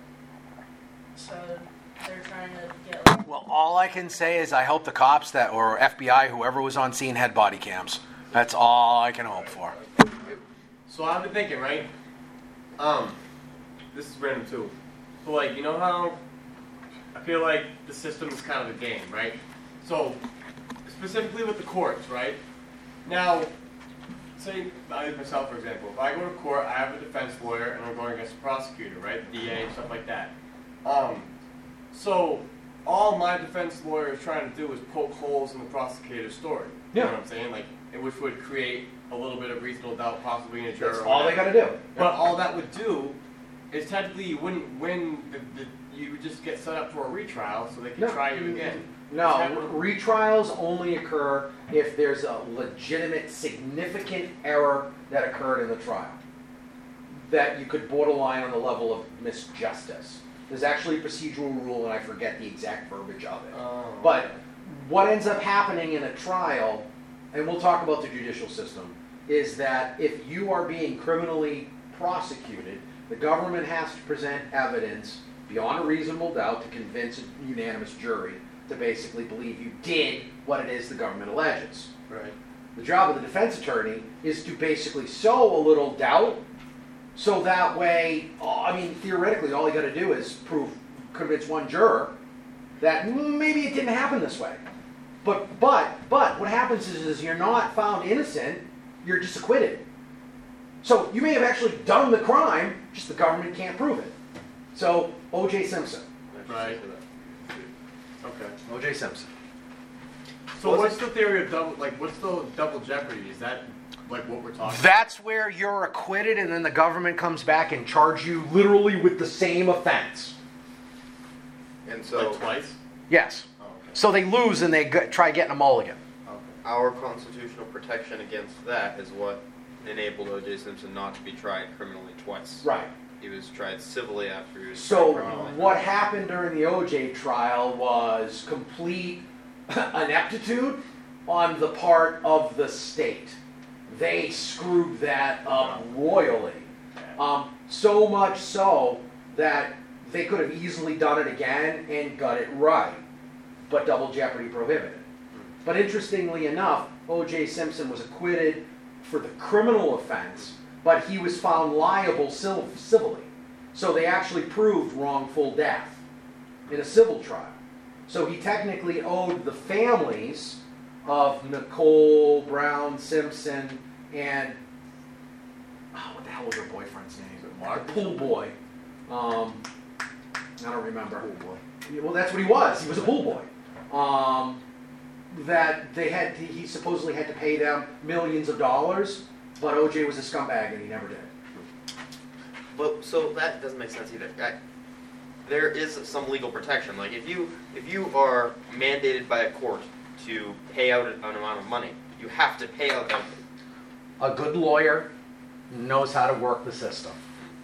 So they're trying to get like." Well, all I can say is I hope the cops that or F B I, whoever was on scene, had body cams. That's all I can hope for. So I've been thinking, right? Um, this is random too. So like, you know how I feel like the system is kind of a game, right? So specifically with the courts, right? Now, say I use myself for example. If I go to court, I have a defense lawyer, and I'm going against the prosecutor, right? The D A and stuff like that. Um, so all my defense lawyer is trying to do is poke holes in the prosecutor's story. You Yeah. know what I'm saying? Like, it, which would create a little bit of reasonable doubt, possibly in a juror. That's or all they whatever. got to do. But all that would do is technically you wouldn't win. The, the, you would just get set up for a retrial, so they can No. try you again. No, Is that what- retrials only occur if there's a legitimate, significant error that occurred in the trial that you could borderline on the level of misjustice. There's actually a procedural rule, and I forget the exact verbiage of it. Oh. But what ends up happening in a trial, and we'll talk about the judicial system, is that if you are being criminally prosecuted, the government has to present evidence beyond a reasonable doubt to convince a unanimous jury to basically believe you did what it is the government alleges. Right. The job of the defense attorney is to basically sow a little doubt, so that way, uh, I mean, theoretically, all you got to do is prove, convince one juror that mm, maybe it didn't happen this way. But, but, but, what happens is, is you're not found innocent, you're just acquitted. So you may have actually done the crime, just the government can't prove it. So, O J Simpson. Right. Okay. O J Simpson. So Was what's the theory of double? Like, what's the double jeopardy? Is that like what we're talking? That's where you're acquitted and then the government comes back and charge you literally with the same offense. And about? so Like twice? Yes. Oh, okay. So they lose and they g- try getting a mulligan. Okay. our constitutional protection against that is what enabled O J Simpson not to be tried criminally twice. Right. He was tried civilly after he was So tried criminally. what happened during the O J trial was complete ineptitude on the part of the state. They screwed that up royally. Um, so much so that they could have easily done it again and got it right, but double jeopardy prohibited. But interestingly enough, O J Simpson was acquitted for the criminal offense, but he was found liable civil- civilly. So they actually proved wrongful death in a civil trial. So he technically owed the families of Nicole Brown Simpson and, oh, what the hell was her boyfriend's name? Is it Mark? The pool boy. Um, I don't remember. Pool boy. Well, that's what he was. He was a pool boy. Um, that they had, he supposedly had to pay them millions of dollars, but O J was a scumbag and he never did. But so that doesn't make sense either. I, there is some legal protection. Like if you if you are mandated by a court to pay out an amount of money, you have to pay out that. A good lawyer knows how to work the system.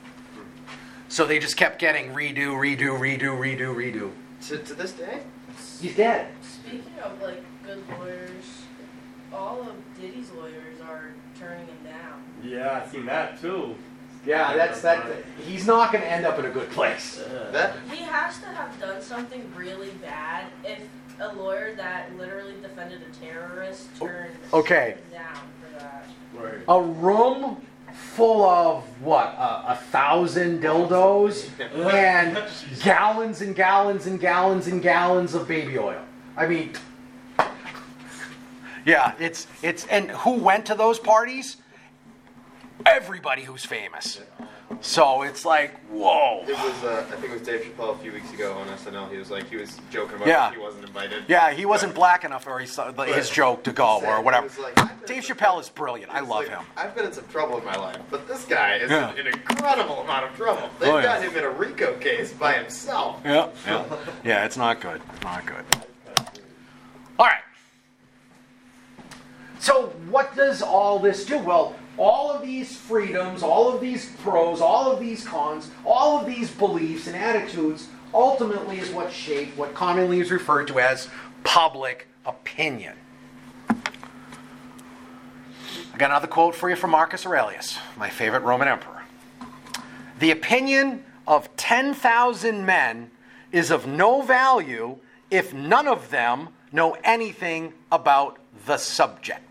So they just kept getting redo, redo, redo, redo, redo. To, to this day, He's dead. Speaking of like good lawyers, all of Diddy's lawyers are turning him down. Yeah, I seen that too. Yeah, that's that. He's not going to end up in a good place. that He has to have done something really bad if a lawyer that literally defended a terrorist turned Okay. him down for that. Right. A room full of what? Uh, a thousand dildos and gallons and gallons and gallons and gallons of baby oil. I mean, yeah, it's it's and who went to those parties? Everybody who's famous. So it's like, whoa. It was, uh, I think it was Dave Chappelle a few weeks ago on S N L. He was like, he was joking about Yeah. he wasn't invited. Yeah, he wasn't black enough for his, his joke to go He or said- whatever. he was like, I've been Dave in some- Chappelle is brilliant. I he was love like, him. I've been in some trouble in my life, but this guy is Yeah. in an incredible amount of trouble. They've Oh, yeah. got him in a RICO case by himself. Yeah, yeah. Yeah, it's not good. Not good. All right. So what does all this do? Well, all of these freedoms, all of these pros, all of these cons, all of these beliefs and attitudes ultimately is what shape what commonly is referred to as public opinion. I got another quote for you from Marcus Aurelius, my favorite Roman emperor. The opinion of ten thousand men is of no value if none of them know anything about the subject.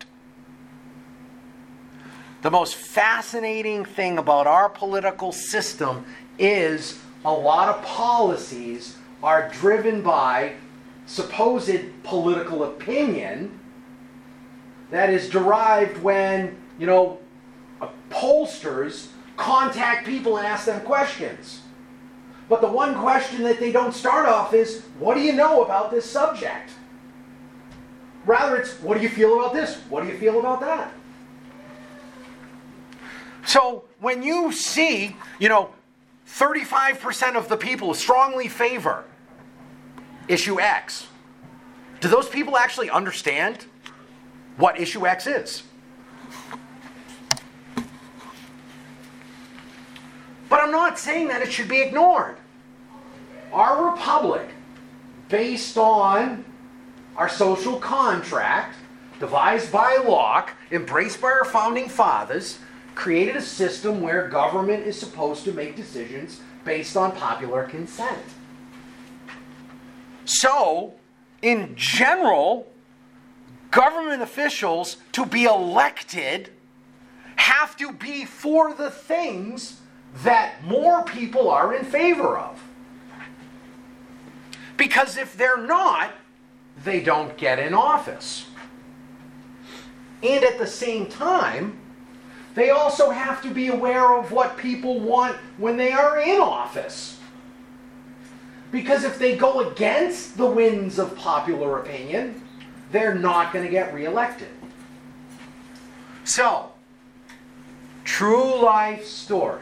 The most fascinating thing about our political system is a lot of policies are driven by supposed political opinion that is derived when, you know, pollsters contact people and ask them questions. But the one question that they don't start off is, what do you know about this subject? Rather, it's, what do you feel about this? What do you feel about that? So when you see, you know, thirty-five percent of the people strongly favor issue X, do those people actually understand what issue X is? But I'm not saying that it should be ignored. Our republic, based on our social contract, devised by Locke, embraced by our founding fathers, created a system where government is supposed to make decisions based on popular consent. So, in general, government officials to be elected have to be for the things that more people are in favor of. Because if they're not, they don't get in office. And at the same time, they also have to be aware of what people want when they are in office. Because if they go against the winds of popular opinion, they're not going to get reelected. So, true life story.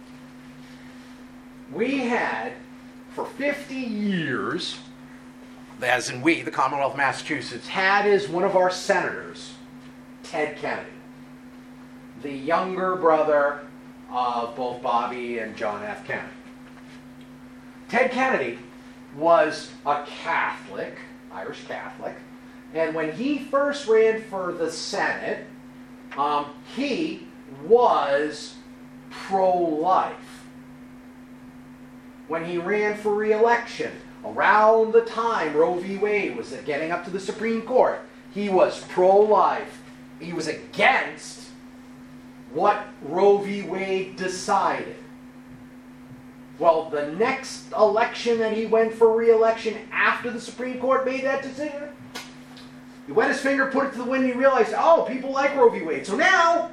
We had, for fifty years, as in we, the Commonwealth of Massachusetts, had as one of our senators, Ted Kennedy, the younger brother of both Bobby and John F. Kennedy. Ted Kennedy was a Catholic, Irish Catholic, and when he first ran for the Senate, um, he was pro-life. When he ran for re-election, around the time Roe v. Wade was getting up to the Supreme Court, he was pro-life. He was against what Roe v. Wade decided. Well, the next election that he went for re-election after the Supreme Court made that decision, he wet his finger, put it to the wind, and he realized, oh, people like Roe v. Wade. So now,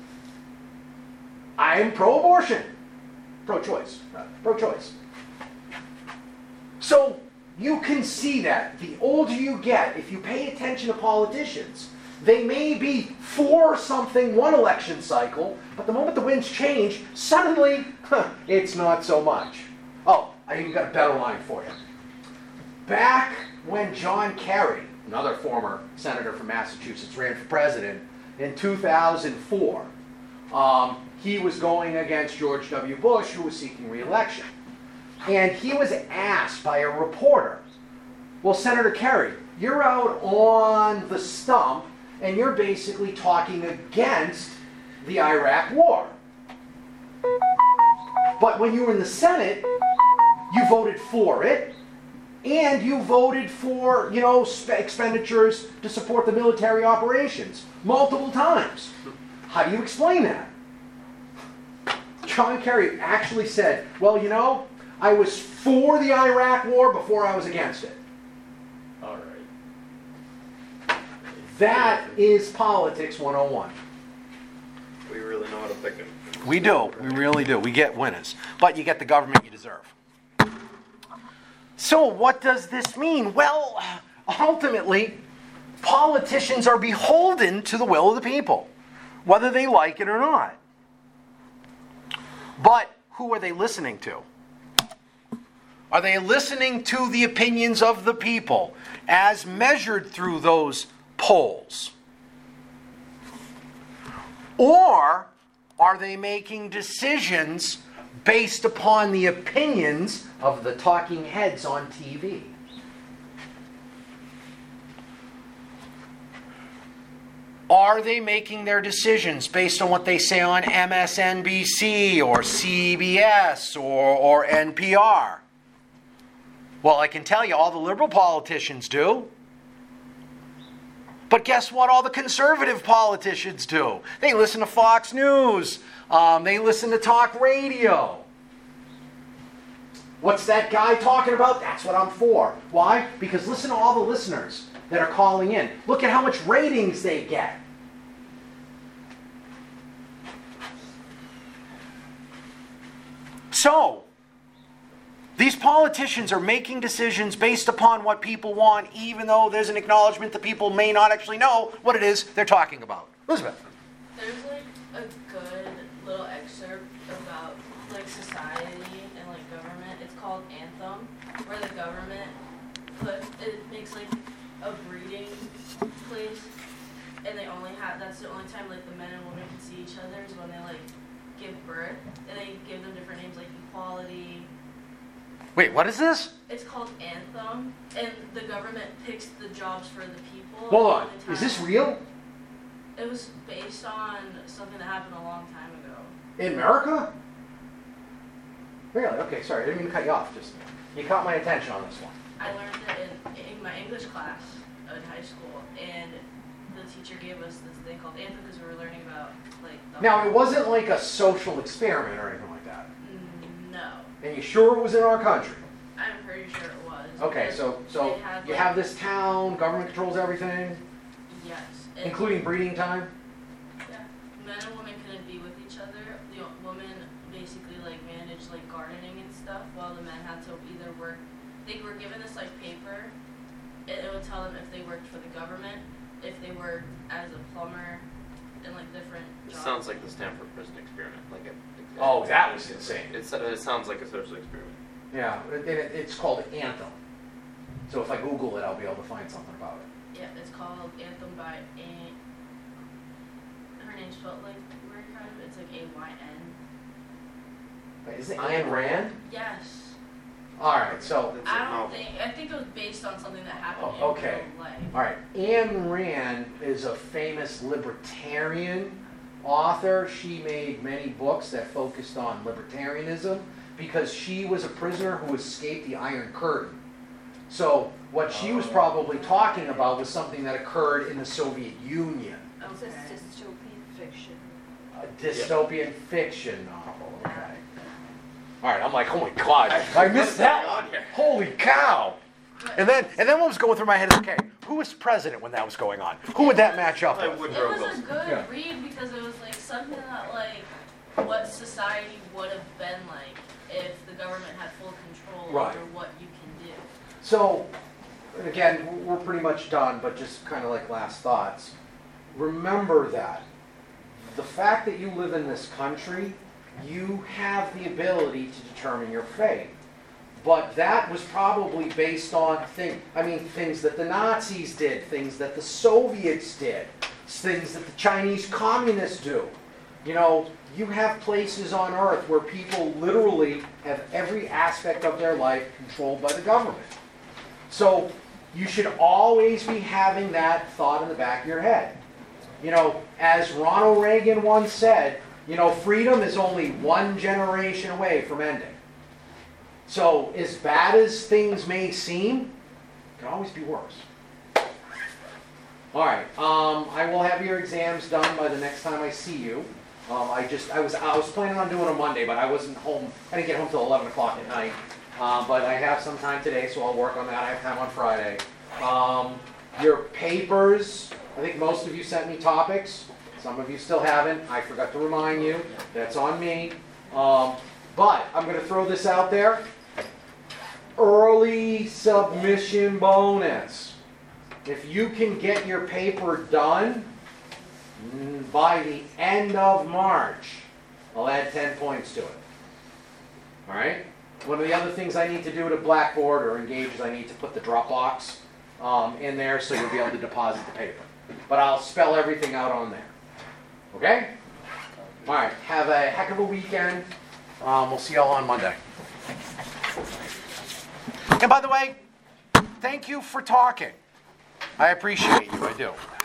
I am pro-abortion. Pro-choice. Rather. Pro-choice. So, you can see that the older you get, if you pay attention to politicians, they may be for something one election cycle, but the moment the winds change, suddenly, huh, it's not so much. Oh, I even got a better line for you. Back when John Kerry, another former senator from Massachusetts, ran for president in two thousand four, um, he was going against George W. Bush, who was seeking re-election. And he was asked by a reporter, well, Senator Kerry, you're out on the stump, and you're basically talking against the Iraq war. But when you were in the Senate, you voted for it, and you voted for, you know, sp- expenditures to support the military operations multiple times. How do you explain that? John Kerry actually said, well, you know, I was for the Iraq war before I was against it. All right. That is politics one oh one. We really know how to pick him. We do. We really do. We get winners. But you get the government you deserve. So what does this mean? Well, ultimately, politicians are beholden to the will of the people, whether they like it or not. But who are they listening to? Are they listening to the opinions of the people as measured through those polls? Or are they making decisions based upon the opinions of the talking heads on T V? Are they making their decisions based on what they say on M S N B C or C B S or, or N P R? Well, I can tell you all the liberal politicians do. But guess what all the conservative politicians do? They listen to Fox News. Um, they listen to talk radio. What's that guy talking about? That's what I'm for. Why? Because listen to all the listeners that are calling in. Look at how much ratings they get. So, these politicians are making decisions based upon what people want, even though there's an acknowledgement that people may not actually know what it is they're talking about. Elizabeth. There's like a good little excerpt about like society and like government. It's called Anthem, where the government put it makes like a breeding place, and they only have that's the only time like the men and women can see each other is when they like give birth, and they give them different names like equality. Wait, what is this? It's called Anthem, and the government picks the jobs for the people. Hold on. the Is this time. real? It was based on something that happened a long time ago. In America? Really? Okay, sorry. I didn't mean to cut you off. Just you caught my attention on this one. I learned it in, in my English class in high school, and the teacher gave us this thing called Anthem because we were learning about like. The Now, it wasn't like a social experiment or anything like that. Mm, No, And you sure it was in our country? I'm pretty sure it was. Okay, because so so they had, you like- have this town, government controls everything, Yes. and- including breeding time. Yeah. Men and women couldn't be with each other. The o- women basically like managed like gardening and stuff, while the men had to either work. They were given this like paper. It, it would tell them if they worked for the government, if they worked as a plumber, and like different It jobs. sounds like the Stanford prison experiment. Like a, Oh, that was insane. It's, it sounds like a social experiment. Yeah, and it, it's called Anthem. So if I Google it, I'll be able to find something about it. Yeah, it's called Anthem by A. Her name's spelled like weird kind of. It's like A Y N. Wait, is it Ayn Rand? Yes. All right, so That's a I don't novel. think. I think it was based on something that happened Oh, in okay. real life. all right, Ayn Rand is a famous libertarian author. She made many books that focused on libertarianism because she was a prisoner who escaped the Iron Curtain. So what she was probably talking about was something that occurred in the Soviet Union. It's Okay. a dystopian fiction. A dystopian fiction novel. Okay. All right, I'm like, oh my god, I missed that one. Holy cow! And then, and then what was going through my head is, okay, who was president when that was going on? Who would that match up I with? would- It was a good Yeah. read because it was like something that like what society would have been like if the government had full control Right. over what you can do. So, again, we're pretty much done, but just kind of like last thoughts. Remember that the fact that you live in this country, you have the ability to determine your fate. But that was probably based on thing, I mean, things that the Nazis did, things that the Soviets did, things that the Chinese communists do. You know, you have places on earth where people literally have every aspect of their life controlled by the government. So you should always be having that thought in the back of your head. You know, as Ronald Reagan once said, you know, freedom is only one generation away from ending. So as bad as things may seem, it can always be worse. All right, um, I will have your exams done by the next time I see you. Um, I just, I was, I was planning on doing it on Monday, but I wasn't home. I didn't get home till eleven o'clock at night. Um, but I have some time today, so I'll work on that. I have time on Friday. Um, your papers, I think most of you sent me topics. Some of you still haven't. I forgot to remind you. That's on me. Um, but I'm going to throw this out there. Early submission bonus. If you can get your paper done mm, by the end of March, I'll add ten points to it. All right? One of the other things I need to do at a Blackboard or Engage is I need to put the Dropbox um, in there so you'll be able to deposit the paper. But I'll spell everything out on there. Okay? All right. Have a heck of a weekend. Um, we'll see y'all on Monday. And by the way, thank you for talking. I appreciate you. I do.